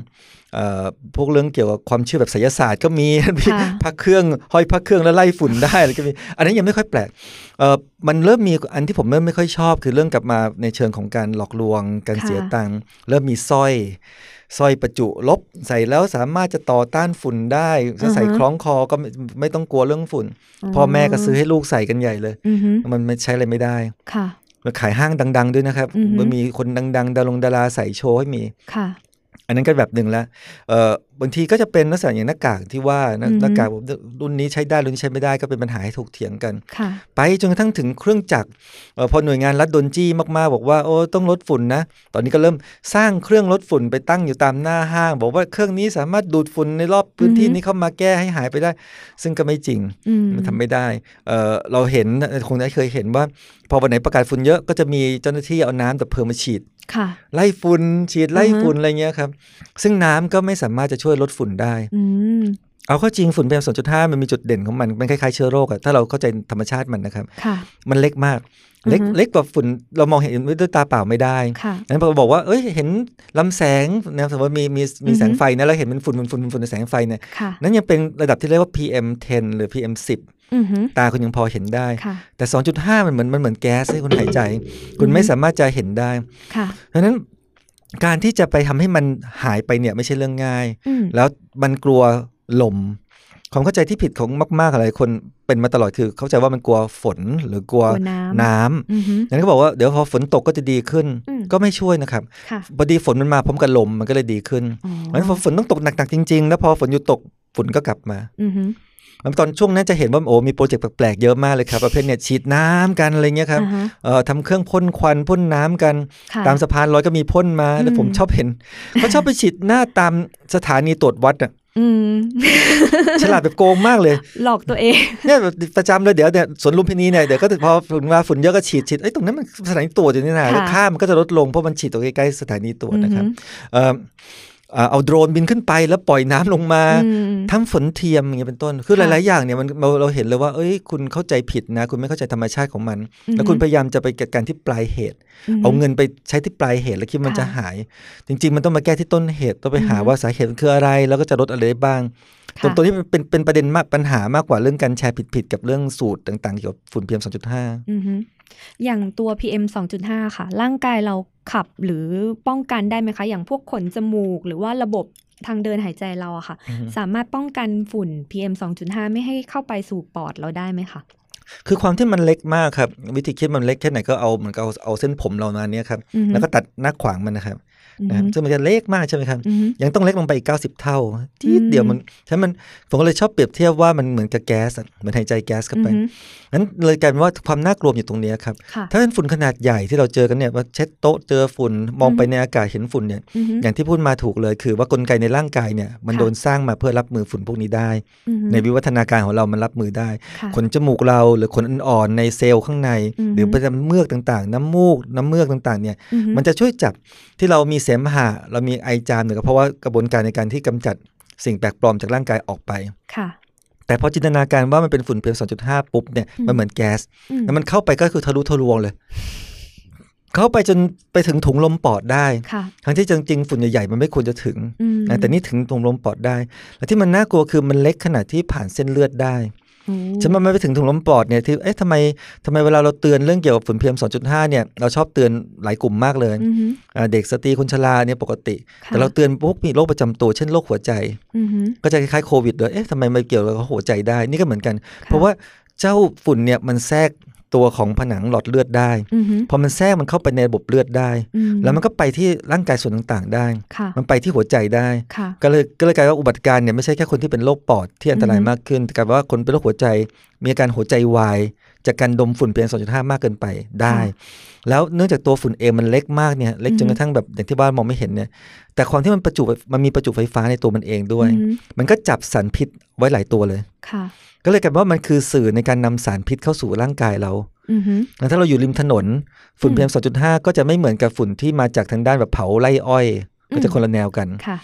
S4: พวกเรื่องเกี่ยวกับความเชื่อแบบไสยศาสตร์ก็มีพักเครื่องห้อยพักเครื่องแล้วไล่ฝุ่นได้อะไรก็มีอันนี้ยังไม่ค่อยแปลกมันเริ่มมีอันที่ผมเริ่มไม่ค่อยชอบคือเรื่องกลับมาในเชิงของการหลอกลวงการเสียตังค์เริ่มมีสร้อยสร้อยประจุลบใส่แล้วสามารถจะต่อต้านฝุ่นได้ถ้าใส่คล้องคอก็ไม่ไม่ต้องกลัวเรื่องฝุ่นพ่อแม่ก็ซื้อให้ลูกใส่กันใหญ่เลยมันไม่ใช้อะไรไม่ได้มาขายห้างดังๆด้วยนะครับมันมีคนดังๆดารงดาราใส่โชว์ให้มีอันนั้นก็แบบหนึ่งแล้วเอ่อบางทีก็จะเป็นลักษณะอย่างหน้ากากที่ว่าหน้ากากรุ่นนี้ใช้ได้รุ่นนี้ใช้ไม่ได้ก็เป็นปัญหาให้ถกเถียงกันไปจนกระทั่งถึงเครื่องจักรพอหน่วยงานรัฐโดนจี้มากๆบอกว่าโอ้ต้องลดฝุ่นนะตอนนี้ก็เริ่มสร้างเครื่องลดฝุ่นไปตั้งอยู่ตามหน้าห้างบอกว่าเครื่องนี้สามารถดูดฝุ่นในรอบพื้นที่นี้เข้ามาแก้ให้หายไปได้ซึ่งก็ไม่จริงมันทำไม่ได้เอ่อเราเห็นคงได้เคยเห็นว่าพอวันไหนประกาศฝุ่นเยอะก็จะมีเจ้าหน้าที่เอาน้ำดับเพลิงมาฉีดไล่ฝุ่นฉีดไล่ฝุ่นอะไรเงี้ยครับซึ่งน้ำก็ไม่สามารถจะช่วยลดฝุ่นได้เอาเข้าจริงฝุ่น พี เอ็ม สองจุดห้า มันมีจุดเด่นของมันมันคล้ายๆเชื้อโรคอะถ้าเราเข้าใจธรรมชาติมันนะครับมันเล็กมากเล็กเล็กกว่าฝุ่นเรามองเห็นด้วยตาเปล่าไม่ได้งั้นพอบอกว่าเอ้ยเห็นลำแสงนะสมมติมีมีมีแสงไฟนะเราเห็นเป็นฝุ่นฝุ่นฝุ่นฝุ่นในแสงไฟเนี่ยนั่นยังเป็นระดับที่เรียกว่า พี เอ็ม สิบ หรือ พี เอ็ม สิบตาคุณยังพอเห็นได้แต่ สองจุดห้า มันเหมือนมันเหมือนแก๊สให้คุณหายใจคุณไม่สามารถจะเห็นได้เพราะฉะนั้นการที่จะไปทำให้มันหายไปเนี่ยไม่ใช่เรื่องง่ายแล้วมันกลัวลมความเข้าใจที่ผิดของมากๆหลายคนเป็นมาตลอดคือเข้าใจว่ามันกลัวฝนหรือกลัวน้ำนั้นก็บอกว่าเดี๋ยวพอฝนตกก็จะดีขึ้นก็ไม่ช่วยนะครับพอดีฝนมันมาพร้อมกับลมมันก็เลยดีขึ้นเพราะฉะนั้นพอฝนต้องตกหนักๆจริงๆแล้วพอฝนหยุดตกฝุ่นก็กลับมาแล้วตอนช่วงนั้นจะเห็นว่าโอ้มีโปรเจกต์แปลกๆเยอะมากเลยครับประเภทเนี่ยฉีดน้ำกันอะไรเงี้ยครับเอ่อทำเครื่องพ่นควันพ่นน้ำกันตามสะพานลอยก็มีพ่นมาแล้วผมชอบเห็นเขาชอบไปฉีดหน้าตามสถานีตรวจวัดอ่ะฉลาดแบบโกงมากเลย
S3: หลอกตัวเอง
S4: เนี่ยประจำเลยเดี๋ยวเนี่ยสวนลุมพินีเนี่ยเดี๋ยวก็พอฝุ่นมาฝุ่นเยอะก็ฉีดฉีดไอ้ตรงนั้นมันสถานีตรวจอยู่นี่นะแล้วค่ามันก็จะลดลงเพราะมันฉีดตรงใกล้ๆสถานีตรวจนะครับเอ่อเอาโดรนบินขึ้นไปแล้วปล่อยน้ำลงมาทำฝนเทียมอย่างเงี้ยเป็นต้นคือหลายๆอย่างเนี่ยมันเราเราเห็นเลยว่าเอ้ยคุณเข้าใจผิดนะคุณไม่เข้าใจธรรมชาติของมันแล้วคุณพยายามจะไปจัดการที่ปลายเหตุเอาเงินไปใช้ที่ปลายเหตุแล้วคิดมันจะหายจริงๆมันต้องมาแก้ที่ต้นเหตุต้องไปหาว่าสาเหตุมันคืออะไรแล้วก็จะลดอะไรได้บ้างตรงตัวนี้เป็นเป็นประเด็นมากปัญหามากกว่าเรื่องการแชร์ผิดๆกับเรื่องสูตรต่างๆเกี่ยวกับฝุ่น พี เอ็ม สองจุดห้า
S3: อย่างตัว พี เอ็ม สองจุดห้า ค่ะร่างกายเราขับหรือป้องกันได้ไหมคะอย่างพวกขนจมูกหรือว่าระบบทางเดินหายใจเราอะค่ะสามารถป้องกันฝุ่น พี เอ็ม สองจุดห้า ไม่ให้เข้าไปสู่ปอดเราได้ไหมคะ
S4: คือความที่มันเล็กมากครับวิธีคิดมันเล็กแค่ไหนก็เอาเหมือนกับเอาเส้นผมเรามาเนี้ยครับแล้วก็ตัดหน้าขวางมันนะครับนะครับซึ่งมันจะเล็กมากใช่ไหมครับยังต้องเล็กลงไปอีกเก้าสิบเท่าที่เดียวมันฉะนั้นมันผมก็เลยชอบเปรียบเทียบว่ามันเหมือนกับแก๊สเหมือนหายใจแก๊สเข้าไปนั้นเลยกลายเป็นว่าความน่ากลัวอยู่ตรงนี้ครับถ้าเป็นฝุ่นขนาดใหญ่ที่เราเจอกันเนี่ยว่าเช็ดโต๊ะเจอฝุ่นมองไปในอากาศเห็นฝุ่นเนี่ยอย่างที่พูดมาถูกเลยคือว่ากลไกในร่างกายเนี่ยมันโดนสร้างมาเพื่อรับมือฝุ่นพวกนี้ได้ในวิวัฒนาการของเรามันรับมือได้ขนจมูกเราหรือขนอ่อนๆในเซลล์ข้างในหรือประจำเมือกต่างๆน้ำมูกน้ำเมือกต่างๆเนี่ยมันจะช่วยจับที่เรามีเสมหะเรามีไอจามเนี่ยก็เพราะว่ากระบวนการในการที่กำจัดสิ่งแปลกปลอมจากร่างกายออกไปแต่พอจินตนาการว่ามันเป็นฝุ่น พี เอ็ม สองจุดห้า ปุ๊บเนี่ยมันเหมือนแก๊สแล้วมันเข้าไปก็คือทะลุทะลวงเลยเข้าไปจนไปถึงถุงลมปอดได้ทั้งที่จริงๆฝุ่นใหญ่ๆมันไม่ควรจะถึงนะแต่นี่ถึงถุงลมปอดได้และที่มันน่ากลัวคือมันเล็กขนาดที่ผ่านเส้นเลือดได้ฉันมันไม่ไปถึงถุงลมปอดเนี่ยที่เอ๊ะทำไมทำไมเวลาเราเตือนเรื่องเกี่ยวกับฝุ่น พี เอ็ม สองจุดห้า เนี่ยเราชอบเตือนหลายกลุ่มมากเลยเด็กสตรีคนชราเนี่ยปกติแต่เราเตือนพวกมีโรคประจำตัวเช่นโรคหัวใจก็จะคล้ายๆโควิดเลยเอ๊ะทำไมไม่เกี่ยวกับหัวใจได้นี่ก็เหมือนกันเพราะว่าเจ้าฝุ่นเนี่ยมันแทรกตัวของผนังหลอดเลือดได้พอมันแทรกมันเข้าไปในระบบเลือดได้แล้วมันก็ไปที่ร่างกายส่วนต่างๆได้มันไปที่หัวใจได้ก็เลยก็เลยกลายว่าอุบัติการเนี่ยไม่ใช่แค่คนที่เป็นโรคปอดที่อันตรายมากขึ้นแต่กลายว่าคนเป็นโรคหัวใจมีอาการหัวใจวายจากการดมฝุ่น พี เอ็ม สองจุดห้า มากเกินไปได้แล้วเนื่องจากตัวฝุ่นเองมันเล็กมากเนี่ยเล็กจนกระทั่งแบบอย่างที่บ้านมองไม่เห็นเนี่ยแต่ความที่มันประจุมันมีประจุไฟฟ้าในตัวมันเองด้วยมันก็จับสารพิษไว้หลายตัวเลยก็เลยกลายว่ามันคือสื่อในการนำสารพิษเข้าสู่ร่างกายเราแล้วถ้าเราอยู่ริมถนนฝุ่น พี เอ็ม สองจุดห้า ก็จะไม่เหมือนกับฝุ่นที่มาจากทางด้านแบบเผาไร่อ้อยก็จะคนละแนวกัน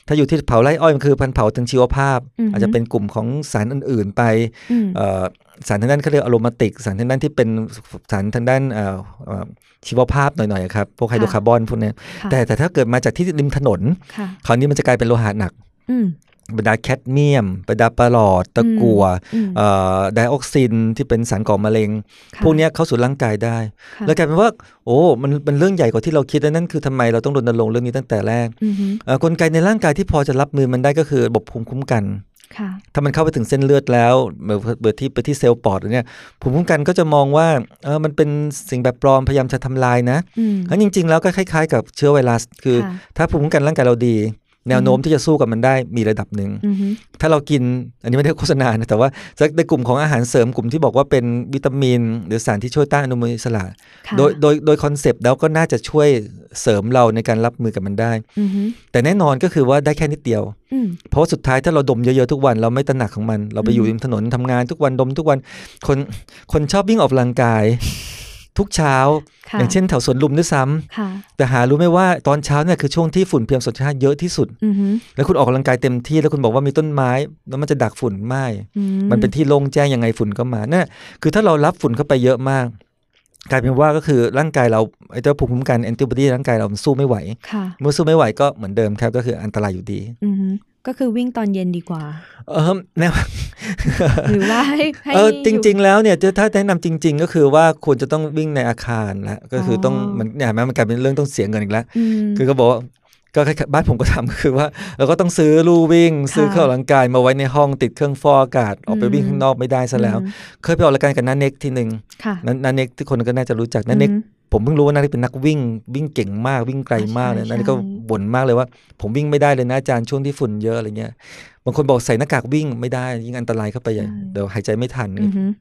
S4: ถ้าอยู่ที่เผาไร่อ้อยมันคือพันเผาถึงชีวภาพ
S3: อือฮึ
S4: อาจจะเป็นกลุ่มของสารอื่นๆไป
S3: อืม
S4: เอ่อสารทางด้านเขาเรียกอะโรมาติกสารทางด้านที่เป็นสารทางด้านเอ่อเอ่อชีวภาพหน่อยๆครับพวกไฮโดรคาร์บอนพวกเนี้ย
S3: ค่ะ
S4: แต่แต่ถ้าเกิดมาจากที่ริมถนน
S3: ค่ะ
S4: คราวนี้มันจะกลายเป็นโลหะหนัก
S3: อืม
S4: บรรดาแคดเมียมบรรดาปลอดตะกั่ว
S3: อืม
S4: เอ่อไดออกซินที่เป็นสารก่อมะเร็ง
S3: ค่ะ
S4: พวกเนี้ยเข้าสู่ร่างกายได้
S3: ค่ะ
S4: แล้วกลายเป็นว่าโอ้มันเป็นเรื่องใหญ่กว่าที่เราคิดและนั่นคือทำไมเราต้องรณรงค์เรื่องนี้ตั้งแต่แรก
S3: อือฮึ
S4: เอ่อกลไกในร่างกายที่พอจะรับมือมันได้ก็คือระบบภูมิคุ้มกัน
S3: ค่ะ
S4: ถ้ามันเข้าไปถึงเส้นเลือดแล้วเมื่อเบิดที่ไปที่เซลล์ปอดเนี่ยภูมิคุ้มกันก็จะมองว่าเออมันเป็นสิ่งแบบปลอมพยายามจะทำลายนะ
S3: อืม
S4: งั้นจริง ๆ แล้วก็คล้ายๆกับเชื้อไวรัสคือ
S3: ค่ะ
S4: ถ้าภูมิคุ้มกันร่างกายเราดี แนวโน้มที่จะสู้กับมันได้มีระดับหนึ่ง
S3: อือฮึ
S4: ถ้าเรากินอันนี้ไม่ได้โฆษณานะแต่ว่าในกลุ่มของอาหารเสริมกลุ่มที่บอกว่าเป็นวิตามิน หรือสารที่ช่วยต้านอนุมูลอิสระ
S3: ค่ะ
S4: โดยโดยโดยคอนเซปต์แล้วก็น่าจะช่วยเสริมเราในการรับมือกับมันได้
S3: อือฮึ
S4: แต่แน่นอนก็คือว่าได้แค่นิดเดียว
S3: อืม
S4: เพราะว่าสุดท้ายถ้าเราดมเยอะๆทุกวันเราไม่ตระหนักของมันเราไปอยู่ริมถนนทำงานทุกวันดมทุกวันคนคนชอบวิ่งออกกำลังกาย ทุกเช้า
S3: ค่ะ
S4: อย่างเช่นแถวสวนลุมด้วยซ้ำ
S3: ค่ะ
S4: แต่หารู้ไหมว่าตอนเช้าเนี่ยคือช่วงที่ฝุ่น พี เอ็ม สองจุดห้า เยอะที่สุด
S3: อือฮึ
S4: แล้วคุณออกกำลังกายเต็มที่แล้วคุณบอกว่ามีต้นไม้แล้วมันจะดักฝุ่นไม่
S3: อื
S4: มันเป็นที่โล่งแจ้งยังไงฝุ่นก็มานั่นคือถ้าเรารับฝุ่นเข้าไปเยอะมาก กลายเป็นว่าก็คือร่างกายเราไอ้เจ้าภูมิคุ้มกันแอนติบอดีร่างกายเรามันสู้ไม่ไหว
S3: ค่ะ
S4: เมื่อสู้ไม่ไหวก็เหมือนเดิมครับก็คืออันตรายอยู่ดี
S3: อือฮึก็คือวิ่งตอนเย็นดีกว่า
S4: เออแนว
S3: หรือว่าให้ให้
S4: เออ
S3: อยู่
S4: จริง ๆ แล้วเนี่ยถ้าแนะนำจริง ๆ ก็คือว่าควรจะต้องวิ่งในอาคารละก็คือต้อง
S3: อ๋อ
S4: มันเนี่ยเห็นไหมมันกลายเป็นเรื่องต้องเสียเงินอีกแล้ว
S3: อืม
S4: คือก็บอกว่าก็คล้ายๆบ้านผมก็ทำก็คือว่าเราก็ต้องซื้อลู่วิ่ง ซื้อเครื่องออกกำลังกายมาไว้ในห้องติดเครื่องฟอกอากาศออกไปวิ่งข้างนอกไม่ได้ซะแล้ว
S3: อืม
S4: เคยไปออกรายการกับน้าเน็กทีหนึ่ง
S3: ค่ะ
S4: น้าน้าเน็กที่คนก็น่าจะรู้จักน้าเน็ก
S3: อืม
S4: ผมเพิ่งรู้ว่าน้าเน็กเป็นนักวิ่งวิ่งเก่งมากวิ่งไกลมากเลย
S3: ใช่
S4: น้าเน็กก็
S3: ใช่
S4: บ่นมากเลยว่า ผมวิ่งไม่ได้เลยนะอาจารย์ช่วงที่ฝุ่นเยอะอะไรเงี้ยบางคนบอกใส่หน้ากากวิ่งไม่ได้ยิ่งอันตรายเข้าไปใหญ่เดี๋ยวหายใจไม่ทัน
S3: อือฮึ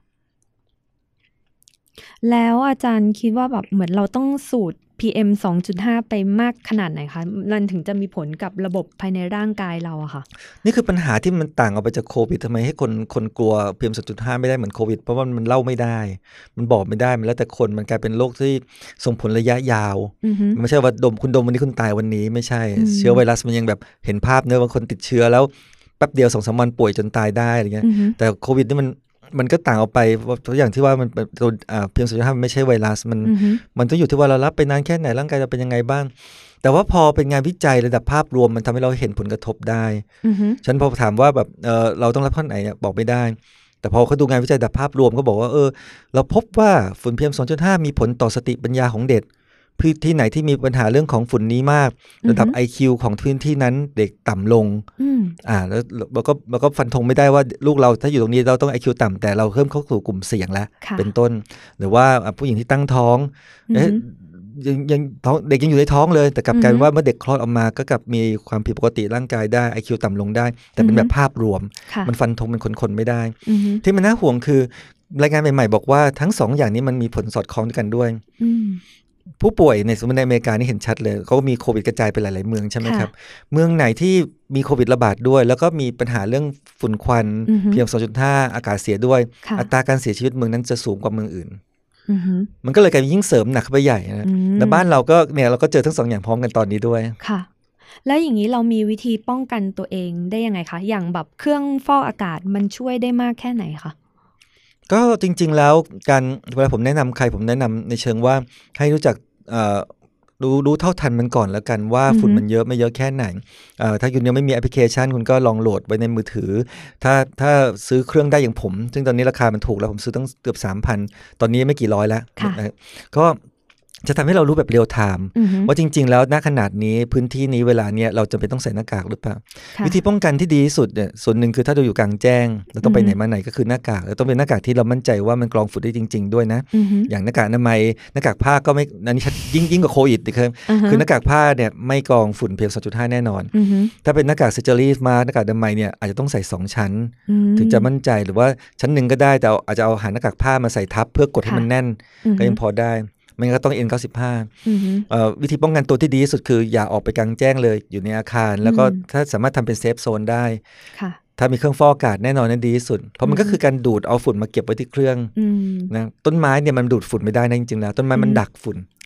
S3: แล้วอาจารย์คิดว่าแบบเหมือนเราต้องสูด พี เอ็ม สองจุดห้า ไปมากขนาดไหนคะมันถึงจะมีผลกับระบบภายในร่างกายเราอะค่ะ
S4: นี่คือปัญหาที่มันต่างออกไปจากโควิดทำไมให้คนคนกลัว พี เอ็ม สองจุดห้า ไม่ได้เหมือนโควิดเพราะว่ามันเล่าไม่ได้ มันบอกไม่ได้มันแล้วแต่คนมันกลายเป็นโรคที่ส่งผลระยะยาว
S3: อือฮึ
S4: มันไม่ใช่ว่าดมคุณดมวันนี้คุณตายวันนี้ไม่ใช่
S3: อืม
S4: เชื้อไวรัสมันยังแบบเห็นภาพเนอะบางคนติดเชื้อแล้วแป๊บเดียวสองสามวันป่วยจนตายได้อะไรเงี้ย
S3: อือฮึ
S4: แต่โควิดนี่มันมันก็ต่างออกไปตัวอย่างที่ว่ามันเป็นตัวอ่า พี เอ็ม สองจุดห้า มันไม่ใช่ไวรัสมัน
S3: อือฮึ
S4: มันต้องอยู่ที่ว่าเรารับไปนานแค่ไหนร่างกายเราเป็นยังไงบ้าง แต่ว่าพอเป็นงานวิจัยระดับภาพรวมมันทำให้เราเห็นผลกระทบได้
S3: อือฮึ
S4: ฉันพอถามว่าแบบเออเราต้องรับข้อไหนเนี่ยบอกไม่ได้ แต่พอเขาดูงานวิจัยระดับภาพรวมก็บอกว่าเออเราพบว่าฝุ่น พี เอ็ม สองจุดห้า มีผลต่อสติปัญญาของเด็กพื้นที่ไหนที่มีปัญหาเรื่องของฝุ่นนี้มากระดับ ไอ คิว ของพื้นที่นั้นเด็กต่ำลง
S3: อืม
S4: อ่าแล้วเราก็เราก็ฟันธงไม่ได้ว่าลูกเราถ้าอยู่ตรงนี้เราต้อง ไอ คิว ต่ำแต่เราเพิ่มเข้าสู่กลุ่มเสี่ยงแล้ว
S3: ค่ะ
S4: เป็นต้น หรือว่าอ่ะผู้หญิงที่ตั้งท้อง
S3: อือฮึ
S4: เอ๊ะยังยังท้องเด็กยังอยู่ในท้องเลย แต่กลับกลายเป็นว่าเมื่อเด็กคลอดออกมาก็กลับมีความผิดปกติร่างกายได้ ไอ คิว ต่ำลงได้ แต่เป็น
S3: อือฮึ
S4: แบบภาพรวม
S3: ค่ะ
S4: มันฟันธงเป็นคนๆไม่ได้
S3: อือฮึ
S4: ที่มันน่าห่วงคือรายงานใหม่ๆบอกว่าทั้งสองอย่างนี้มันมีผลสอดคล้องกันด้วย
S3: อืม
S4: ผู้ป่วยในสมมติในอเมริกานี่เห็นชัดเลยเขาก็มีโควิดกระจายไปหลายๆเมืองใช่ไหม
S3: ค่ะ
S4: ครับเมืองไหนที่มีโควิดระบาดด้วย แล้วก็มีปัญหาเรื่องฝุ่นควัน
S3: อือฮึ
S4: พี เอ็ม สองจุดห้า อากาศเสียด้วย
S3: ค่ะ
S4: อัตราการเสียชีวิตเมืองนั้นจะสูงกว่าเมืองอื่น
S3: อือฮึ
S4: มันก็เลยกลายเป็นยิ่งเสริมหนักเข้าไปใหญ่นะ
S3: อืม
S4: แล้วบ้านเราก็เนี่ยเราก็เจอทั้งสองอย่างพร้อมกันตอนนี้ด้วย
S3: ค่ะ แล้วอย่างนี้เรามีวิธีป้องกันตัวเองได้ยังไงคะ อย่างแบบเครื่องฟอกอากาศมันช่วยได้มากแค่ไหนคะ
S4: ก็จริงๆแล้วการเวลาผมแนะนำใครผมแนะนำในเชิงว่าให้รู้จักเอ่อรู้รู้เท่าทันมันก่อนแล้วกันว่า
S3: อือฮึ
S4: ฝุ่นมันเยอะไม่เยอะแค่ไหนเอ่อถ้าคุณยังไม่มีแอปพลิเคชันคุณก็ลองโหลดไว้ในมือถือ ถ้าถ้าซื้อเครื่องได้อย่างผม ซึ่งตอนนี้ราคามันถูกแล้วผมซื้อตั้งเกือบ สามพัน ตอนนี้ไม่กี่ร้อยแล้ว
S3: ค่ะ
S4: นะก็จะทำให้เรารู้แบบเรียลไทม์
S3: อือฮึ
S4: ว่าจริง ๆ แล้วณขนาดนี้พื้นที่นี้เวลาเนี้ยเราจะเป็นต้องใส่หน้ากากหรือเปล่า
S3: ค่ะ
S4: วิธีป้องกันที่ดีที่สุดเนี่ยส่วนหนึ่งคือถ้าเราอยู่กลางแจ้งเราต้องไป
S3: อือฮึ
S4: ไหนมาไหนก็คือหน้ากากแล้วต้องเป็นหน้ากากที่เรามั่นใจว่ามันกรองฝุ่นได้จริง ๆ ด้วยนะ
S3: อือฮึ
S4: อย่างหน้ากากอนามัยหน้ากากผ้าก็ไม่อันนี้ชัดยิ่งยิ่งกว่าโควิดอีกครับ
S3: าฮะ
S4: คือหน้ากากผ้าเนี่ยไม่กรองฝุ่น พี เอ็ม สองจุดห้า แน่นอน
S3: อือฮึ
S4: ถ้าเป็นหน้ากากเซอร์เจอรี่มาหน้ากากอนามัยเนี่ยอาจจะต้องใส่สองชั้น
S3: อืม
S4: ถึงจะมั่นใจหรือว่าชั้นหนึ่งก็ได้แต่เอาอาจจะเอาหาหน้ากากผ้ามาใส่ทับเพื่อกดให้
S3: ค่ะ
S4: มันแน่น
S3: อือฮึ
S4: ก็ยังพอได้ไม่งั้นก็ต้อง เอ็น เก้าสิบห้า
S3: อือฮึ
S4: เอ่อวิธีป้องกันตัวที่ดีที่สุดคืออย่าออกไปกลางแจ้งเลยอยู่ในอาคาร แล้วก็
S3: อืม
S4: ถ้าสามารถทำเป็นเซฟโซนได้
S3: ค่ะ
S4: ถ้ามีเครื่องฟอกอากาศแน่นอนนั่นดีที่สุด เพราะมันก็คือการดูดเอาฝุ่นมาเก็บไว้ที่เครื่อง
S3: อืม
S4: นะต้นไม้เนี่ยมันดูดฝุ่นไม่ได้นะจริงๆแล้วต้นไม้มัน
S3: อืม
S4: ดักฝุ่น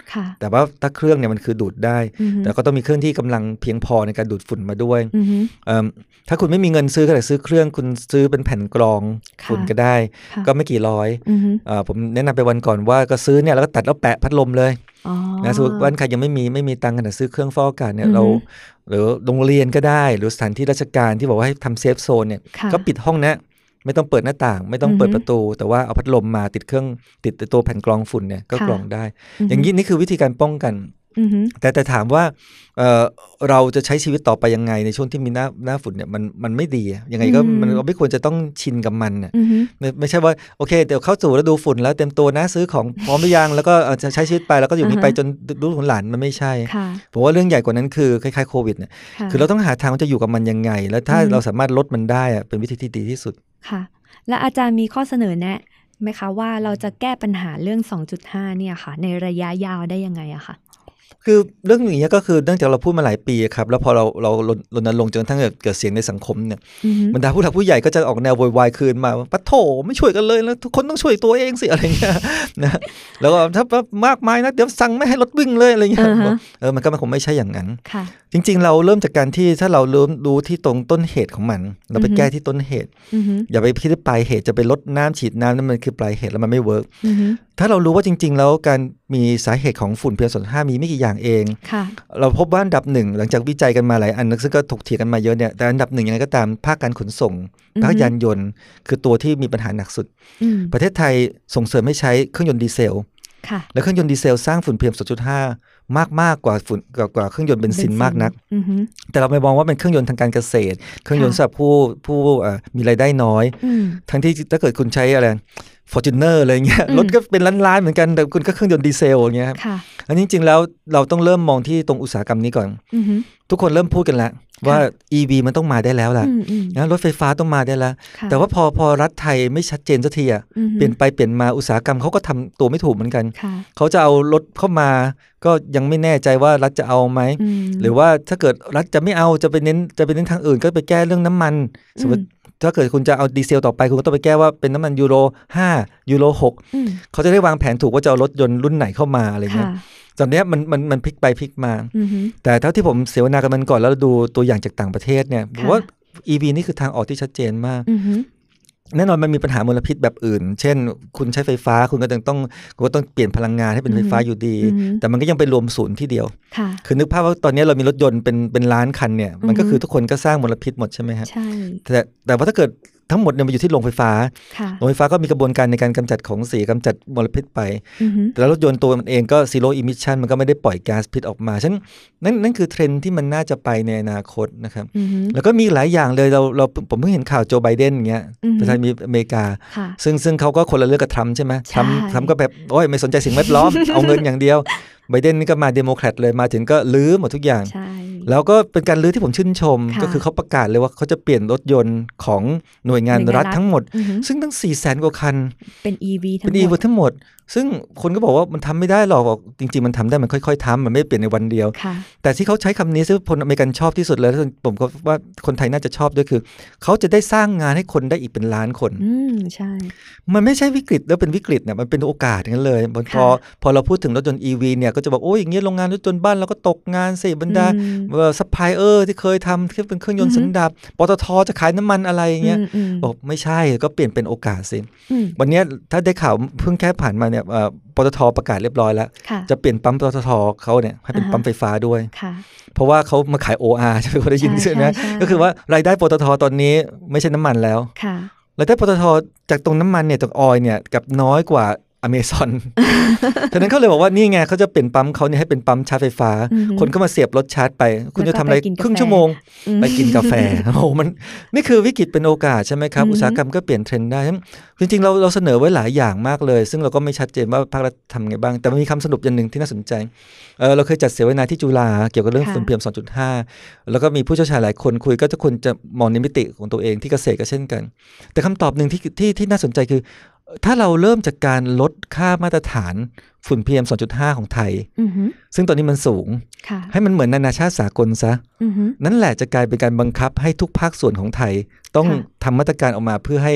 S4: แต่ว่าถ้าเครื่องเนี่ยมันคือดูดได้แต่ก็ต้องมีเครื่องที่กำลังเพียงพอในการดูดฝุ่นมาด้วยถ้าคุณไม่มีเงินซื้อก็แต่ซื้อเครื่องคุณซื้อเป็นแผ่นกรองฝุ่นก็ได้ก็ไม่กี่ร้อยผมแนะนำไปวันก่อนว่าก็ซื้อเนี่ยแล้วก็ตัดแล้วแปะพัดลมเลยนะสมมติว่าใครยังไม่มีไม่มีตังค์กันแต่ซื้อเครื่องฟอกอากาศเนี่ยเราหรือโรงเรียนก็ได้หรือสถานที่ราชการที่บอกว่าให้ทำเซฟโซนเนี่ยก็ปิดห้องนะไม่ต้องเปิดหน้าต่างไม่ต้องเปิดประตูแต่ว่าเอาพัดลมมาติดเครื่องติดตัวแผ่นกรองฝุ่นเนี่ยก็กรองได้อย่างนี้นี่คือวิธีการป้องกันแต่แต่ถามว่า เอ่อ เราจะใช้ชีวิตต่อไปยังไงในช่วงที่มีหน้าหน้าฝุ่นเนี่ยมันมันไม่ดียังไงก็มันเราไม่ควรจะต้องชินกับมันเนี่ยไม่ไม่ใช่ว่าโอเคเดี๋ยวเข้าสู่ฤดูฝุ่นแล้วเต็มตัวนะซื้อของพร้อมหรือยังแล้วก็จะใช้ชีวิตไปแล้วก็อยู่นี้ไปจนรุ่นหลานมันไม่ใช่ผมว่าเรื่องใหญ่กว่านั้นคือคล้ายๆโควิดเนี่ยคือเราต้องหาทางว่าจะอยู่กับมันยังไงแล้วถ้าเราสามารถลดมันได้เป็นวิธีที่ดีที่สุด
S3: ค่ะและอาจารย์มีข้อเสนอแนะไหมคะว่าเราจะแก้ปัญหาเรื่อง สองจุดห้า เนี่ยค่ะในระยะยาวได้ยังไงอะค่ะ
S4: คือเรื่องอย่างนี้ก็คือเนื่องจากเราพูดมาหลายปีครับแล้วพอเราเรารณรงค์จนกระทั่งเกิดเสียงในสังคมเนี่ยบรรดาผู้หลักผู้ใหญ่ก็จะออกแนวโวยวายคืนมาว่าปะโถไม่ช่วยกันเลยแล้วทุกคนต้องช่วยตัวเองสิอะไรเงี้ยนะแล้วก็ถ้ามากมายนะเดี๋ยวสั่งไม่ให้รถวิ่งเลยอะไรเงี้ยเออมันก็มันคงไม่ใช่อย่างนั้นจริงๆเราเริ่มจากการที่ถ้าเราเริ่มรู้ที่ตรงต้นเหตุของมันเราไปแก้ที่ต้นเหตุอย่าไปคิดปลายเหตุจะไปลดน้ำฉีดน้ำนั่นมันคือปลายเหตุแล้วมันไม่เวิร์กถ้าเรารู้ว่าจริงๆแล้วการมีสาเหตุของฝุ่น พี เอ็ม สองจุดห้า มีไม่กี่อย่างเองเราพบว่าอันดับหนึ่งหลังจากวิจัยกันมาหลายอันซึ่งก็ถกเถียงกันมาเยอะเนี่ยแต่อันดับหนึ่งยังไงก็ตามภาคการขนส่งภาคยานยนต์คือตัวที่มีปัญหาหนักสุดประเทศไทยส่งเสริมให้ใช้เครื่องยนต์ดีเซลและเครื่องยนต์ดีเซลสร้างฝุ่น พี เอ็ม สองจุดห้า มากมากกว่าฝุ่นกว่าเครื่องยนต์เบนซินมากนักแต่เราไปมองว่าเป็นเครื่องยนต์ทางการเกษตรเครื่องยนต์สำหรับผู้ผู้มีรายได้น้อยทั้งที่ถ้าเกิดคุณใช้อะไรFortuner อะไรเงี้ยรถก็เป็นล้านๆเหมือนกันแต่คุณก็เครื่องยนต์ดีเซลอย่างเงี้ยครับอันนี้จริงๆแล้วเราต้องเริ่มมองที่ตรงอุตสาหกรรมนี้ก่อนทุกคนเริ่มพูดกันแล้วว่า อี วี มันต้องมาได้แล้วล่ะนะรถไฟฟ้าต้องมาได้แล้วแต่ว่าพอพอรัฐไทยไม่ชัดเจนสักทีอ่ะเปลี่ยนไปเปลี่ยนมาอุตสาหกรรมเขาก็ทำตัวไม่ถูกเหมือนกันเขาจะเอารถเข้ามาก็ยังไม่แน่ใจว่ารัฐจะเอาไหมหรือว่าถ้าเกิดรัฐจะไม่เอาจะไปเน้นจะไปเน้นทางอื่นก็ไปแก้เรื่องน้ำมันสมมติถ้าเกิดคุณจะเอาดีเซลต่อไปคุณก็ต้องไปแก้ว่าเป็นน้ำมันยูโรห้ายูโรหกเขาจะได้วางแผนถูกว่าจะเอารถยนต์รุ่นไหนเข้ามาอะไรเงี้ยตอนนี้มันมันมันพลิกไปพลิกมาแต่เท่าที่ผมเสวนากันมันก่อนแล้วดูตัวอย่างจากต่างประเทศเนี่ยผมว่า อี วี นี่คือทางออกที่ชัดเจนมากแน่นอนมันมีปัญหามลพิษแบบอื่นเช่นคุณใช้ไฟฟ้าคุณก็ต้องคุณก็ต้องเปลี่ยนพลังงานให้เป็นไฟฟ้าอยู่ดีแต่มันก็ยังไปรวมศูนย์ที่เดียวคือนึกภาพว่าตอนนี้เรามีรถยนต์เป็นเป็นล้านคันเนี่ยมันก็คือทุกคนก็สร้างมลพิษหมดใช่ไหมครับแต่แต่ว่าถ้าเกิดทั้งหมดเนี่ยมันอยู่ที่โรงไฟฟ้าโรงไฟฟ้าก็มีกระบวนการในการกำจัดของเสียกำจัดมลพิษไปแต่รถยนต์ตัวมันเองก็ zero emission มันก็ไม่ได้ปล่อยก๊าซพิษออกมาฉะนั้นนั่นนั่นคือเทรนด์ที่มันน่าจะไปในอนาคตนะครับแล้วก็มีหลายอย่างเลยเราเราผมเพิ่งเห็นข่าวโจไบเดนอย่างเงี้ยประธานาธิบดีอเมริกาซึ่งซึ่งเขาก็คนละเรื่องกับทรัมป์ใช่ไหมทรัมป์ทรัมป์ก็แบบโอ้ยไม่สนใจสิ่งแวดล้อม เอาเงินอย่างเดียวไบเดนนี่ก็มาเดโมแครตเลยมาถึงก็ลื้อหมดทุกอย่างแล้วก็เป็นการลื้อที่ผมชื่นชมก็คือเขาประกาศเลยว่าเขาจะเปลี่ยนรถยนต์ของหน่วยงานรัฐทั้งหมดซึ่งตั้ง สี่แสน กว่าคัน
S3: เป็น อี วี ทั้งหมด
S4: เป็น อี วี ทั้งหมดซึ่งคนก็บอกว่ามันทำไม่ได้หรอกจริงๆมันทำได้มันค่อยๆทำมันไม่เปลี่ยนในวันเดียวแต่ที่เขาใช้คำนี้ซึ่งคนอเมริกันชอบที่สุดเลยผมก็ว่าคนไทยน่าจะชอบด้วยคือเขาจะได้สร้างงานให้คนได้อีกเป็นล้านคน
S3: อืมใช่
S4: มันไม่ใช่วิกฤตแล้วเป็นวิกฤตเนี่ยมันเป็นโอกาสงั้นเลยพอพอเราพูดถึงรถยนต์ อี วี เนี่ยก็จะบอกโอ้ยอย่างเงี้ยโรงงานรถยนต์บ้านเราก็ตกงานสิบรรดาซัพพลายเออร์ที่เคยทำที่เป็นเครื่องยนต์สันดาปปตทจะขายน้ำมันอะไรเงี้ยบอกไม่ใช่ก็เปลี่ยนเป็นโอกาสสิวันนี้ถ้าได้ข่าวเพิ่งแค่ผ่านมาเนี่ยปตทประกาศเรียบร้อยแล้วจะเปลี่ยนปั๊มปตทเขาเนี่ยให้เป็นปั๊มไฟฟ้าด้วยเพราะว่าเขามาขาย โอ อาร์ ใช่ไหมเขาได้ยินใช่ไหมก็คือว่ารายได้ปตทตอนนี้ไม่ใช่น้ำมันแล้วรายได้ปตทจากตรงน้ำมันเนี่ยจากออยล์เนี่ยกับน้อยกว่าอเมซอนฉะนั้นเขาเลยบอกว่านี่ไงเขาจะเปลี่ยนปั๊มเขาเนี่ยให้เป็นปั๊มชาร์จไฟฟ้าคนก็มาเสียบรถชาร์จไปคุณจะทำอะไรครึ่งชั่วโมงไปกินกาแฟโอ้มันนี่คือวิกฤตเป็นโอกาสใช่ไหมครับอุตสาหกรรมก็เปลี่ยนเทรนด์ได้จริงๆเราเราเสนอไว้หลายอย่างมากเลยซึ่งเราก็ไม่ชัดเจนว่าภาครัฐทำไงบ้างแต่มันมีคำสรุปอย่างหนึ่งที่น่าสนใจเออเราเคยจัดเสวนาที่จุฬาเกี่ยวกับเรื่องฝุ่น พี เอ็ม สองจุดห้า แล้วก็มีผู้เชี่ยวชาญหลายคนคุยก็ทุกคนจะมองในมิติของตัวเองที่เกษตรก็เช่นกันแต่คำตอบหนึ่งที่ที่ที่น่าสนใจคือถ้าเราเริ่มจากการลดค่ามาตรฐานฝุ่น พี เอ็ม สองจุดห้า ของไทยซึ่งตอนนี้มันสูงให้มันเหมือนนานาชาติสากลซะนั่นแหละจะกลายเป็นการบังคับให้ทุกภาคส่วนของไทยต้องทำมาตรการออกมาเพื่อให้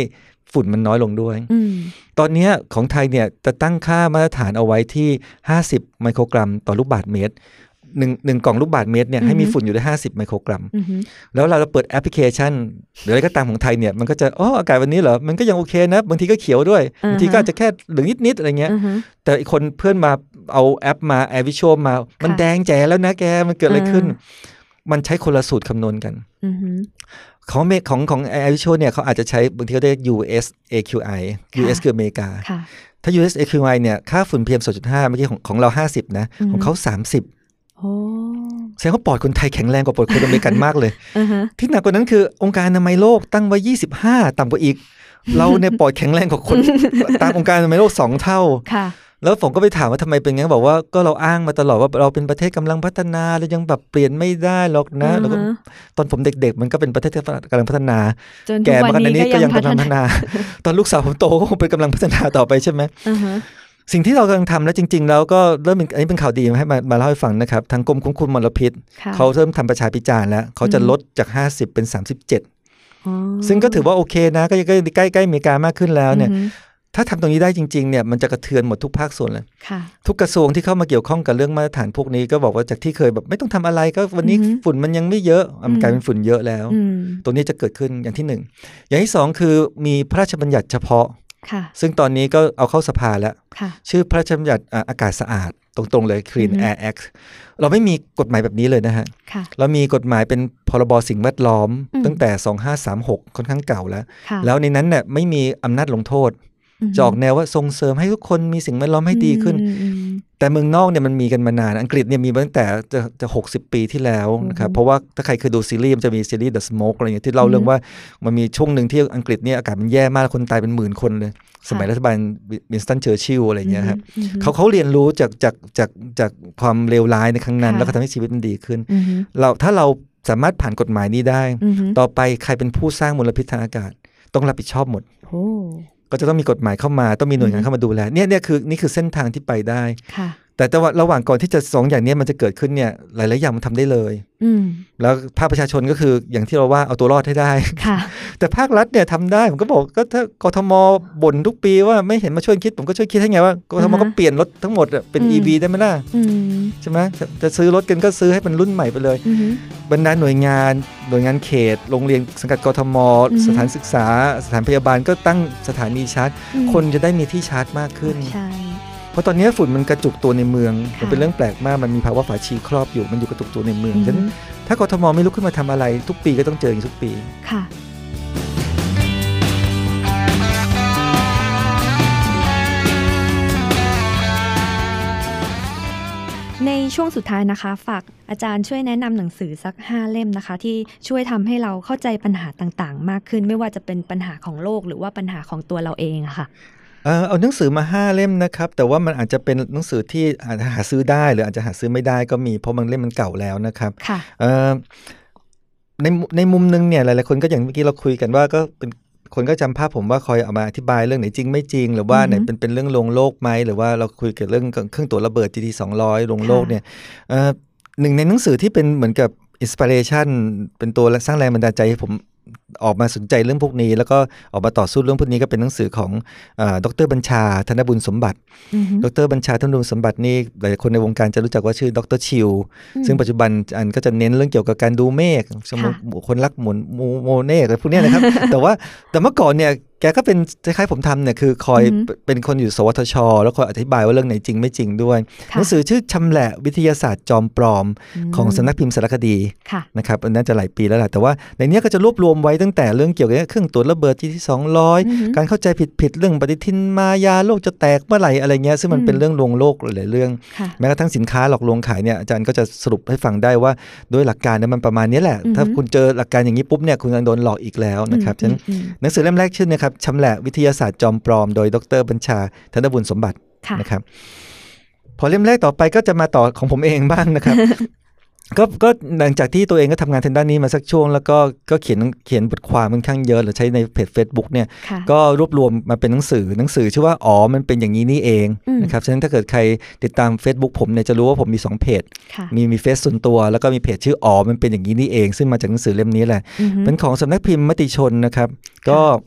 S4: ฝุ่นมันน้อยลงด้วย
S3: อืม
S4: ตอนนี้ของไทยเนี่ยจะตั้งค่ามาตรฐานเอาไว้ที่ห้าสิบไมโครกรัมต่อลูกบาศก์เมตรหนึ่งหนึ่งกล่องลูกบาศก์เมตรเนี่ยให้มีฝุ่นอยู่ได้ห้าสิบไมโครกรัมแล้วเราเปิดแอปพลิเคชันหรืออะไรก็ตามของไทยเนี่ยมันก็จะอ๋ออากาศวันนี้เหรอมันก็ยังโอเคนะบางทีก็เขียวด้วยบางทีก็อาจจะแค่เหลืองนิดๆอะไรเงี้ยแต่อีกคนเพื่อนมาเอาแอปมาแอร์วิชวลมามันแดงแจ๋แล้วนะแกมันเกิดอะไรขึ้นมันใช้คนละสูตรคำนวณกันของเมของของ Air Visual เนี่ยเขาอาจจะใช้บางทีเขาเรียก ยู เอส เอ คิว ไอ ยู เอส คืออเมริกาถ้า ยู เอส เอ คิว ไอ เนี่ยค่าฝุ่น พี เอ็ม สองจุดห้า เมื่อกี้ของของเราห้าสิบนะของเขาสามสิบโอ้แสดงว่าปอดคนไทยแข็งแรงกว่าปอดคนอเมริกันมากเลย ที่หนักกว่านั้นคือองค์การอนามัยโลกตั้งไว้ยี่สิบห้าต่ำกว่าอีกเราเนี่ยปอดแข็งแรงกว่าคนตามองค์การอนามัยโลกสองเท่าแล้วผมก็ไปถามว่าทำไมเป็นงั้นบอกว่าก็เราอ้างมาตลอดว่าเราเป็นประเทศกำลังพัฒนาแล้วยังแบบเปลี่ยนไม่ได้หรอกนะแล้วก็ตอนผมเด็กๆมันก็เป็นประเทศที่กำลังพัฒนาแก่มาขนาดนี้ก็ยังกำลังพัฒนาตอนลูกสาวผมโตก็คงเป็นกำลังพัฒนาต่อไปใช่ไหมสิ่งที่เรากำลังทำแล้วจริงๆแล้วก็เริ่มอันนี้เป็นข่าวดีให้มามาเล่าให้ฟังนะครับทางกรมควบคุมมลพิษเขาเริ่มทำประชาพิจารณ์แล้วเขาจะลดจากห้าสิบเป็นสามสิบเจ็ดซึ่งก็ถือว่าโอเคนะก็ใกล้ใกล้ใกล้อเมริกามากขึ้นแล้วเนี่ยถ้าทำตรงนี้ได้จริงๆเนี่ยมันจะกระเทือนหมดทุกภาคส่วนเลยทุกกระทรวงที่เข้ามาเกี่ยวข้องกับเรื่องมาตรฐานพวกนี้ก็บอกว่าจากที่เคยแบบไม่ต้องทำอะไรก็วันนี้ฝุ่นมันยังไม่เยอะมันกลายเป็นฝุ่นเยอะแล้วตรงนี้จะเกิดขึ้นอย่างที่หนึ่งอย่างที่สองคือมีพระราชบัญญัติเฉพาะซึ่งตอนนี้ก็เอาเข้าสภาแล้วชื่อพระราชบัญญัติอากาศสะอาดตรงๆเลย Clean Air Act เราไม่มีกฎหมายแบบนี้เลยนะฮะเรามีกฎหมายเป็นพรบสิ่งแวดล้อมตั้งแต่สองพันห้าร้อยสามสิบหกค่อนข้างเก่าแล้วแล้วในนั้นเนี่ยไม่มีอำนาจลงโทษจะออกแนวว่าส่งเสริมให้ทุกคนมีสิ่งแวดล้อมให้ดีขึ้นแต่เมืองนอกเนี่ยมันมีกันมานานอังกฤษเนี่ยมีมาตั้งแต่จะจะหกสิบปีที่แล้วนะครับเพราะว่าถ้าใครเคยดูซีรีส์มันจะมีซีรีส์ The Smoke อะไรเงี้ยที่เล่าเรื่องว่ามันมีช่วงหนึ่งที่อังกฤษเนี่ยอากาศมันแย่มากคนตายเป็นหมื่นคนเลยสมัยรัฐบาลวินสตันเชอร์ชิลล์อะไรเงี้ยครับเขาเขาเรียนรู้จากจากจากจากความเลวร้ายในครั้งนั้นแล้วก็ทำให้ชีวิตมันดีขึ้นเราถ้าเราสามารถผ่านกฎหมายนี้ได้ต่อไปใครเป็นผู้สร้างมลพิษทางอากาศต้องรับผิดชอบหมดก็จะต้องมีกฎหมายเข้ามาต้องมีหน่วยงานเข้ามาดูแลเนี่ยเนี่ยคือนี่คือเส้นทางที่ไปได้แต่แต่ว่าระหว่างก่อนที่จะสองอย่างนี้มันจะเกิดขึ้นเนี่ยหลายๆอย่างมันทำได้เลยแล้วภาคประชาชนก็คืออย่างที่เราว่าเอาตัวรอดให้ได้แต่ภาครัฐเนี่ยทำได้ผมก็บอกก็ถ้ากทมบ่นทุกปีว่าไม่เห็นมาช่วยคิดผมก็ช่วยคิดให้ไงว่ากทมก็เปลี่ยนรถทั้งหมดเป็น อี วี ได้ไหมล่ะใช่ไหมจะซื้อรถกันก็ซื้อให้เป็นรุ่นใหม่ไปเลยบรรดาหน่วยงานหน่วยงานเขตโรงเรียนสังกัดกทมสถานศึกษาสถานพยาบาลก็ตั้งสถานีชาร์จคนจะได้มีที่ชาร์จมากขึ้นเพราะตอนนี้ฝุ่นมันกระจุกตัวในเมืองมันเป็นเรื่องแปลกมากมันมีภาวะฝาชีครอบอยู่มันอยู่กระจุกตัวในเมืองฉะนั้นถ้ากทมไม่ลุกขึ้นมาทำอะไรทุกปีก็ต้องเจออย่างทุกปีค่ะ
S3: ในช่วงสุดท้ายนะคะฝากอาจารย์ช่วยแนะนำหนังสือสักห้าเล่มนะคะที่ช่วยทำให้เราเข้าใจปัญหาต่างๆมากขึ้นไม่ว่าจะเป็นปัญหาของโลกหรือว่าปัญหาของตัวเราเองอะค่ะ
S4: เอาหนังสือมาห้าเล่มนะครับแต่ว่ามันอาจจะเป็นหนังสือที่อาจจะหาซื้อได้หรืออาจจะหาซื้อไม่ได้ก็มีเพราะบางเล่มมันเก่าแล้วนะครับในในมุมนึงเนี่ยหลายๆคนก็อย่างเมื่อกี้เราคุยกันว่าก็เป็นคนก็จำภาพผมว่าคอยเอามาอธิบายเรื่องไหนจริงไม่จริงหรือว่าไหนเป็นเป็นเรื่องลวงโลกไหมหรือว่าเราคุยเกี่ยวกับเรื่องเครื่องตั๋วระเบิด จี ที สองร้อยลวงโลกเนี่ยหนึ่งในหนังสือที่เป็นเหมือนกับอินสปิเรชันเป็นตัวสร้างแรงบันดาลใจให้ผมออกมาสนใจเรื่องพวกนี้แล้วก็ออกมาต่อสู้เรื่องพวกนี้ก็เป็นหนังสือของดร.บัญชาธนบุญสมบัติดร.บัญชาธนบุญสมบัตินี่หลายคนในวงการจะรู้จักว่าชื่อดร.ชิลซึ่งปัจจุบันอันก็จะเน้นเรื่องเกี่ยวกับการดูเมฆคนรักหมุนโมเน่อะไรพวกนี้นะครับ แต่ว่าแต่เมื่อก่อนเนี่ยแกก็เป็นคล้ายๆผมทำเนี่ยคือคอยเป็นคนอยู่สวทช.แล้วคอยอธิบายว่าเรื่องไหนจริงไม่จริงด้วยหนังสือชื่อชำแหละวิทยาศาสตร์จอมปลอมของสำนักพิมพ์สารคดีนะครับอันนั้นจะหลายปีแล้วแหละแต่ว่าในนี้ก็จะรวบรวมไว้ตั้งแต่เรื่องเกี่ยวกับเครื่องตรวจระเบิด จี ที สองร้อยการเข้าใจผิดๆเรื่องปฏิทินมายาโลกจะแตกเมื่อไหร่อะไรเงี้ยซึ่งมันเป็นเรื่องลวงโลกหลายๆเรื่องแม้กระทั่งสินค้าหลอกลวงขายเนี่ยอาจารย์ก็จะสรุปให้ฟังได้ว่าด้วยหลักการเนี่ยมันประมาณนี้แหละถ้าคุณเจอหลักการอย่างนี้ปุ๊บเนี่ยคุณกำลังโดนหลอกอีกแล้วนะครับฉะนั้นหนังสือเล่มแรกชื่อนะครับชำแหละวิทยาศาสตร์จอมปลอมโดยดร.บัญชาธนบุญสมบัตินะครับพอเล่มแรกต่อไปก็จะมาต่อของผมเองบ้างนะครับ ก็ก็หลังจากที่ตัวเองก็ทำงานทางด้านนี้มาสักช่วงแล้วก็ก็เขียนเขียนบทความค่อนข้างเยอะหรือใช้ในเพจ Facebook เนี่ยก็รวบรวมมาเป็นหนังสือหนังสือชื่อว่าอ๋อมันเป็นอย่างนี้นี่เองนะครับฉะนั้นถ้าเกิดใครติดตาม Facebook ผมเนี่ยจะรู้ว่าผมมีสองเพจมีมีเฟซส่วนตัวแล้วก็มีเพจชื่ออ๋อมันเป็นอย่างนี้นี่เองซึ่งมาจากหนังสือเล่มนี้แหละเป็นของสำนักพิมพ์มติชนนะครับก็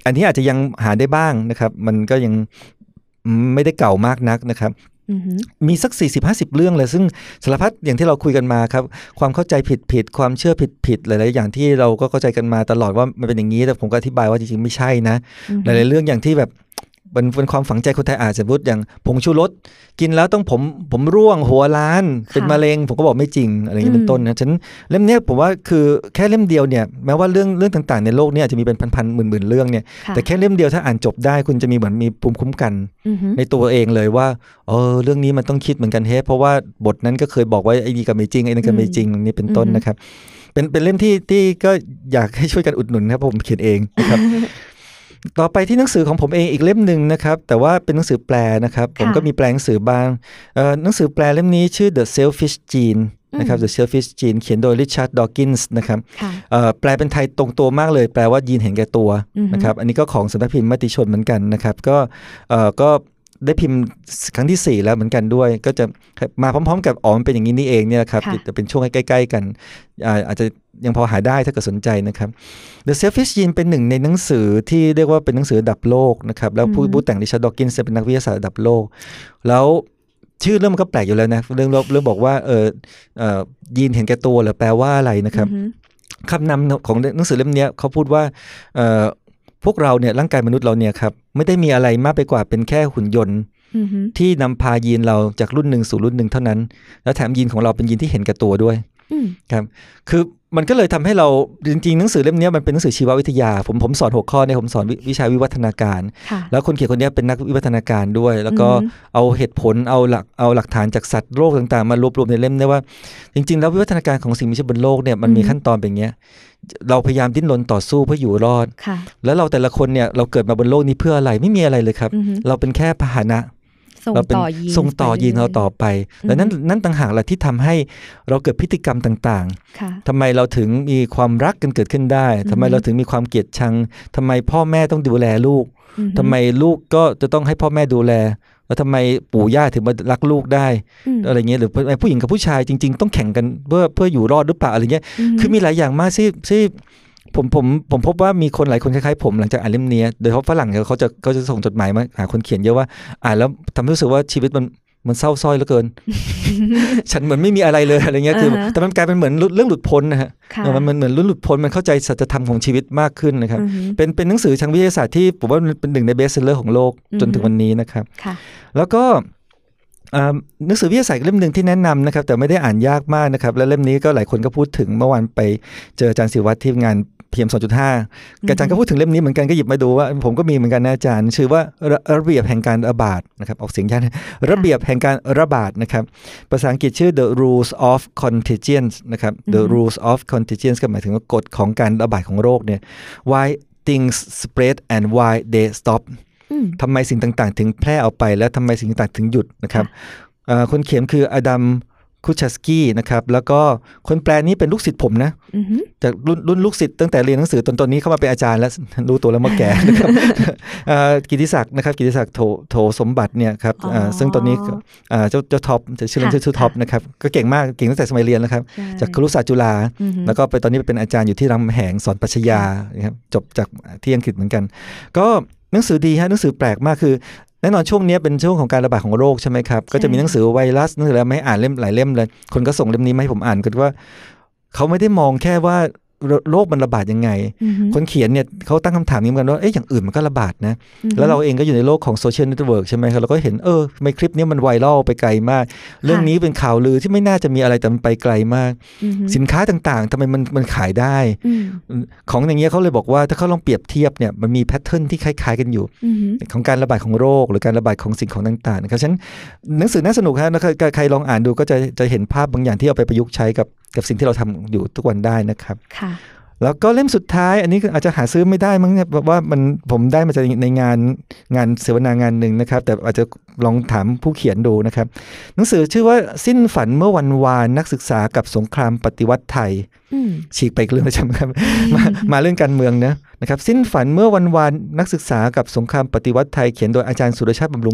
S4: อันนี้อาจจะยังหาได้บ้างนะครับมันก็ยังไม่ได้เก่ามากนักนะครับมีสัก สี่สิบห้าสิบ เรื่องเลยซึ่งสารพัดอย่างที่เราคุยกันมาครับความเข้าใจผิดๆความเชื่อผิดๆหลายๆอย่างที่เราก็เข้าใจกันมาตลอดว่ามันเป็นอย่างนี้แต่ผมก็อธิบายว่าจริงๆไม่ใช่นะหลายๆเรื่องอย่างที่แบบเป็นเป็นความฝังใจคนไทยอาจจะพูดอย่างผงชูรสกินแล้วต้องผมผมร่วงหัวล้านเป็นมะเร็งผมก็บอกไม่จริงอะไรอย่างนี้เป็นต้นนะฉะนั้นเล่มนี้ผมว่าคือแค่เล่มเดียวเนี่ยแม้ว่าเรื่องเรื่องต่างๆในโลกนี้จะมีเป็นพันๆหมื่นๆเรื่องเนี่ยแต่แค่เล่มเดียวถ้าอ่านจบได้คุณจะมีเหมือนมีภูมิคุ้มกันในตัวเองเลยว่าเออเรื่องนี้มันต้องคิดเหมือนกันเฮ้เพราะว่าบทนั้นก็เคยบอกว่าไอ้นี่ก็ไม่จริงไอ้นั่นก็ไม่จริงนี่เป็นต้นนะครับเป็นเป็นเล่มที่ที่ก็อยากให้ช่วยกันอุดหนุนครับผมเขียนเองนะครับต่อไปที่หนังสือของผมเองอีกเล่มหนึ่งนะครับแต่ว่าเป็นหนังสือแปลนะครับผมก็มีแปลหนังสือบ้างหนังสือแปลเล่มนี้ชื่อ The Selfish Gene นะครับ The Selfish Gene เขียนโดย Richard Dawkins นะครับแปลเป็นไทยตรงตัวมากเลยแปลว่ายีนเห็นแก่ตัวนะครับอันนี้ก็ของสำนักพิมพ์มติชนเหมือนกันนะครับก็ก็ได้พิมพ์ครั้งที่สี่แล้วเหมือนกันด้วยก็จะมาพร้อมๆกับอ๋อมันเป็นอย่างนี้นี่เองเนี่ยครับจะเป็นช่วงใกล้ๆกันอาจจะยังพอหาได้ถ้าเกิดสนใจนะครับ The Selfish Gene เป็นหนึ่งในหนังสือที่เรียกว่าเป็นหนังสือระดับโลกนะครับแล้วผู้ผู้แต่ง Richard Dawkins เป็นนักวิทยาศาสตร์ระดับโลกแล้วชื่อเรื่องมันก็แปลกอยู่แล้วนะเรื่องเรื่องบอกว่าเออเอ่อยีนเห็นแก่ตัวหรือแปลว่าอะไรนะครับคำนำของหนังสือเล่มนี้เขาพูดว่าเอ่อพวกเราเนี่ยร่างกายมนุษย์เราเนี่ยครับไม่ได้มีอะไรมากไปกว่าเป็นแค่หุ่นยนต์ที่นำพายีนเราจากรุ่นหนึ่งสู่รุ่นหนึ่งเท่านั้นแล้วแถมยีนของเราเป็นยีนที่เห็นแก่ตัวด้วยครับคือมันก็เลยทำให้เราจริงๆหนังสือเล่มนี้มันเป็นหนังสือชีววิทยาผมผมสอนหัวข้อเนี่ยผมสอนวิชาวิวัฒนาการแล้วคนเขียนคนนี้เป็นนักวิวัฒนาการด้วยแล้วก็เอาเหตุผลเอาหลักเอาหลักฐานจากสัตว์โลกต่างๆมารวบรวมในเล่มได้ว่าจริงๆแล้ววิวัฒนาการของสิ่งมีชีวิตบนโลกเนี่ยมันมีขั้นตอนเป็นอย่างเงี้ยเราพยายามดิ้นรนต่อสู้เพื่ออยู่รอดแล้วเราแต่ละคนเนี่ยเราเกิดมาบนโลกนี้เพื่ออะไรไม่มีอะไรเลยครับเราเป็นแค่พาหนะเราเป็นส่งต่อยีนเราต่อไปแล้วนั่นนั่นต่างหากแหละที่ทำให้เราเกิดพฤติกรรมต่างๆทำไมเราถึงมีความรักกันเกิดขึ้นได้ทำไมเราถึงมีความเกลียดชังทำไมพ่อแม่ต้องดูแลลูกทำไมลูกก็จะต้องให้พ่อแม่ดูแลแล้วทำไมปู่ย่าถึงมารักลูกได้อะไรเงี้ยหรือผู้หญิงกับผู้ชายจริงๆต้องแข่งกันเพื่อเพื่ออยู่รอดหรือเปล่าอะไรเงี้ยคือมีหลายอย่างมากที่ที่ผมผมผมพบว่ามีคนหลายคนคล้ายๆผมหลังจากอ่านเล่มนี้โดยเฉพาะฝรั่งเขาจะเขาจะส่งจดหมายมาหาคนเขียนเยอะว่าอ่านแล้วทำให้รู้สึกว่าชีวิตมันมันเศร้าส้อยเหลือเกิน ฉันเหมือนไม่มีอะไรเลยอะไรเงี้ยคือแต่มันกลายเป็นเหมือนเรื่องหลุดพ้นนะฮะมันมันเหมือนเรื่องหลุดพ้นมันเข้าใจสัจธรรมของชีวิตมากขึ้นนะครับเป็นเป็นหนังสือทางวิทยาศาสตร์ที่ผมว่าเป็นหนึ่งในเบสเซลเลอร์ของโลกจนถึงวันนี้นะครับแล้วก็หนังสือวิทยาศาสตร์เล่มหนึ่งที่แนะนำนะครับแต่ไม่ได้อ่านยากมากนะครับและเล่มนี้ก็หลายคนก็พูดถึงเมื่อวานไปเจออาจารย์ศิวัตรที่งาน พี เอ็ม สองจุดห้า อาจารย์ก็พูดถึงเล่มนี้เหมือนกันก็หยิบมาดูว่าผมก็มีเหมือนกันนะอาจารย์ชื่อว่าระเบียบแห่งการระบาดนะครับออกเสียงยากระเบียบแห่งการระบาดนะครับภาษาอังกฤษชื่อ The Rules of Contagion นะครับ The Rules of Contagion ก็หมายถึงว่ากฎของการระบาดของโรคเนี่ย Why things spread and why they stopทำไมสิ่งต่างๆถึงแพร่ออกไปแล้วทำไมสิ่งต่างๆถึงหยุดนะครับคนเขียนคืออดัมคูชัสกี้นะครับแล้วก็คนแปลนี้เป็นลูกศิษย์ผมนะจากรุ่นรุ่นลูกศิษย์ตั้งแต่เรียนหนังสือตอนตอนนี้เข้ามาเป็นอาจารย์แล้วรู้ตัวแล้วมาแก่นะครับกิติศักดิ์นะครับกิติศักดิ์โถโถสมบัติเนี่ยครับซึ่งตอนนี้เจ้าเจ้าท็อปชื่อเล่นชื่อท็อปนะครับก็เก่งมากเก่งตั้งแต่สมัยเรียนแล้วครับจากครุศาสตร์จุฬาแล้วก็ไปตอนนี้เป็นอาจารย์อยู่ที่รามคำแหงสอนปรัชญานะครับจบจากที่อังกฤษเหมือนกันก็หนังสือดีฮะหนังสือแปลกมากคือแน่นอนช่วงนี้เป็นช่วงของการระบาดของโรคใช่ไหมครับก็จะมีหนังสือไวรัสหนังสืออะไรไม่อ่านเล่มหลายเล่มเลยคนก็ส่งเล่มนี้มาให้ผมอ่านกันว่าเขาไม่ได้มองแค่ว่าโรคมันระบาดยังไงคนเขียนเนี่ยเขาตั้งคำถามนี้เหมือนกันว่าเอ๊ะอย่างอื่นมันก็ระบาดนะแล้วเราเองก็อยู่ในโลกของโซเชียลเน็ตเวิร์กใช่ไหมครับเราก็เห็นเออทำไมคลิปนี้มันไวรัลไปไกลมากเรื่องนี้เป็นข่าวลือที่ไม่น่าจะมีอะไรแต่มันไปไกลมากสินค้าต่างๆทำไมมันมันขายได้ของอย่างเงี้ยเขาเลยบอกว่าถ้าเขาลองเปรียบเทียบเนี่ยมันมีแพทเทิร์นที่คล้ายๆกันอยู่ของการระบาดของโรคหรือการระบาดของสิ่งของต่างๆนะครับฉะนั้นหนังสือน่าสนุกฮะใครลองอ่านดูก็จะจะเห็นภาพบางอย่างที่เอาไปประยุกต์ใช้กับกับสิ่งที่เราทำอยู่ทุกวันได้นะครับแล้วก็เล่มสุดท้ายอันนี้อาจจะหาซื้อไม่ได้มั้งเนี่ยเพราะว่ามันผมได้มาจากในงานงานเสวนางานหนึ่งนะครับแต่อาจจะลองถามผู้เขียนดูนะครับหนังสือชื่อว่าสิ้นฝันเมื่อวันวานนักศึกษากับสงครามปฏิวัติไทยฉีกไปเรื่องใช่ไหมครับมามาเรื่องการเมืองนะนะครับสิ้นฝันเมื่อวันวานนักศึกษากับสงครามปฏิวัติไทยเขียนโดยอาจารย์สุรชาติบำรุงสุข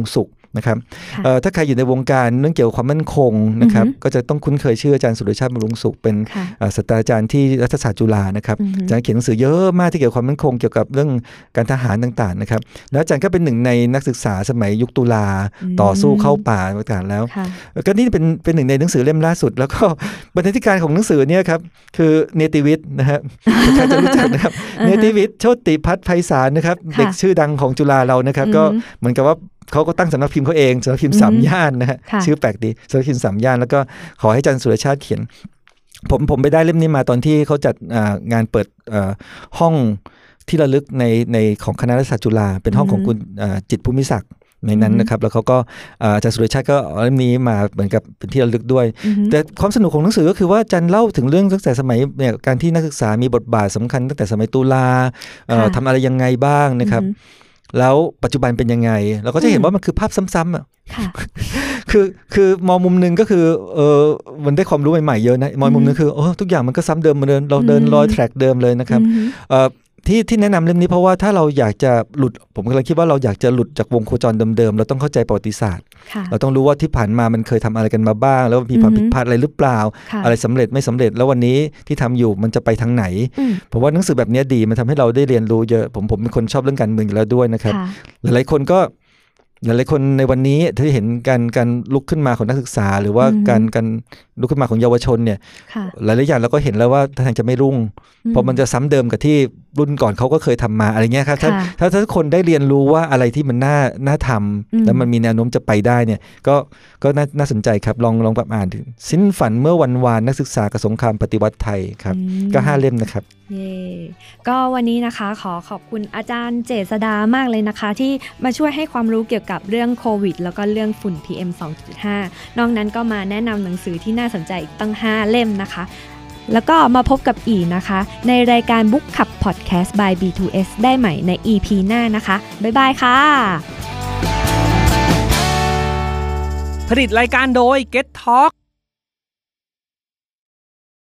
S4: นะครับถ้าใครอยู่ในวงการเรื่องเกี่ยวกับความมั่นคงนะครับก็จะต้องคุ้นเคยชื่ออาจารย์สุรชาติบำรุงสุขเป็นศาสตราจารย์ที่รัฐศาสตร์จุฬานะครับอาจารย์เขียนหนังสือเยอะมากที่เกี่ยวกับความมั่นคงเกี่ยวกับเรื่องการทหารต่างๆนะครับแล้วอาจารย์ก็เป็นหนึ่งในนักศึกษาสมัยยุคตุลาต่อสู้เข้าป่าต่างๆแล้วก็นี่เป็นเป็นหนึ่งในหนังสือเล่มล่าสุดแล้วก็บรรณาธิการของหนังสือเนี่ยครับคือเนติวิทย์นะครับใครจะรู้จักนะครับเนติวิทย์โชติพัฒน์ไพศาลนะครับเด็กชื่อดังของจุฬาเรานะครับก็เหมือนกับว่าเขาก็ตั้งสำนักพิมพ์เขาเองสำนักพิมพ์สามย่านนะฮะชื่อแปลกดีสำนักพิมพ์สามย่านแล้วก็ขอให้อาจารย์สุรชาติเขียนผมผมไปได้เล่มนี้มาตอนที่เขาจัดงานเปิดห้องที่ระลึกในในของคณะรัฐศาสตร์จุฬาเป็นห้องของคุณจิตรภูมิศักดิ์ในนั้นนะครับแล้วเขาก็อาจารย์สุรชาติก็เอาเล่มนี้มาเหมือนกับเป็นที่ระลึกด้วยแต่ความสนุกของหนังสือก็คือว่าอาจารย์เล่าถึงเรื่องตั้งแต่สมัยเนี่ยการที่นักศึกษามีบทบาทสำคัญตั้งแต่สมัยตุลาทำอะไรยังไงบ้างนะครับแล้วปัจจุบันเป็นยังไงเราก็จะเห็นว่ามันคือภาพซ้ำๆอ่ะคือคือมองมุมนึงก็คือเออมันได้ความรู้ใหม่ๆเยอะนะมองมุมนึงคือโอ้ทุกอย่างมันก็ซ้ำเดิมเหมือนเดิมเราเดินรอยแทร็กเดิมเลยนะครับเอ่อที่ที่แนะนำเล่มนี้เพราะว่าถ้าเราอยากจะหลุดผมกำลังคิดว่าเราอยากจะหลุดจากวงโคจรเดิมๆเราต้องเข้าใจประวัติศาสตร์เราต้องรู้ว่าที่ผ่านมามันเคยทำอะไรกันมาบ้างแล้วมีความผิดพลาดอะไรหรือเปล่าอะไรสำเร็จไม่สำเร็จแล้ววันนี้ที่ทำอยู่มันจะไปทางไหนผมว่าหนังสือแบบนี้ดีมันทำให้เราได้เรียนรู้เยอะผมผมเป็นคนชอบเรื่องการเมืองอยู่แล้วด้วยนะครับหลายๆคนก็หลายๆคนในวันนี้ที่เห็นการการลุกขึ้นมาของนักศึกษาหรือว่าการการลุกขึ้นมาของเยาวชนเนี่ยหลายๆอย่างเราก็เห็นแล้วว่าทางจะไม่รุ่งเพราะมันจะซ้ำเดิมกับที่รุ่นก่อนเขาก็เคยทำมาอะไรเงี้ยครับถ้าถ้าถ้าคนได้เรียนรู้ว่าอะไรที่มันน่าน่าทำแล้วมันมีแนวโน้มจะไปได้เนี่ยก็ก็น่าน่าสนใจครับลองลองแบบอ่านถึงสิ้นฝันเมื่อวันวานนักศึกษากับสงครามปฏิวัติไทยครับก็ห้าเล่มนะครับ
S3: เย่ก็วันนี้นะคะขอขอบคุณอาจารย์เจษฎามากเลยนะคะที่มาช่วยให้ความรู้เกี่ยวกับเรื่องโควิดแล้วก็เรื่องฝุ่น พี เอ็ม สองจุดห้า นอกนั้นก็มาแนะนำหนังสือที่น่าสนใจอีกตั้งห้าเล่มนะคะแล้วก็มาพบกับอีนะคะในรายการ Book Club Podcast by บี ทู เอส ได้ใหม่ใน อี พี หน้านะคะบ๊ายบายค่ะ
S5: ผลิตรายการโดย Get Talk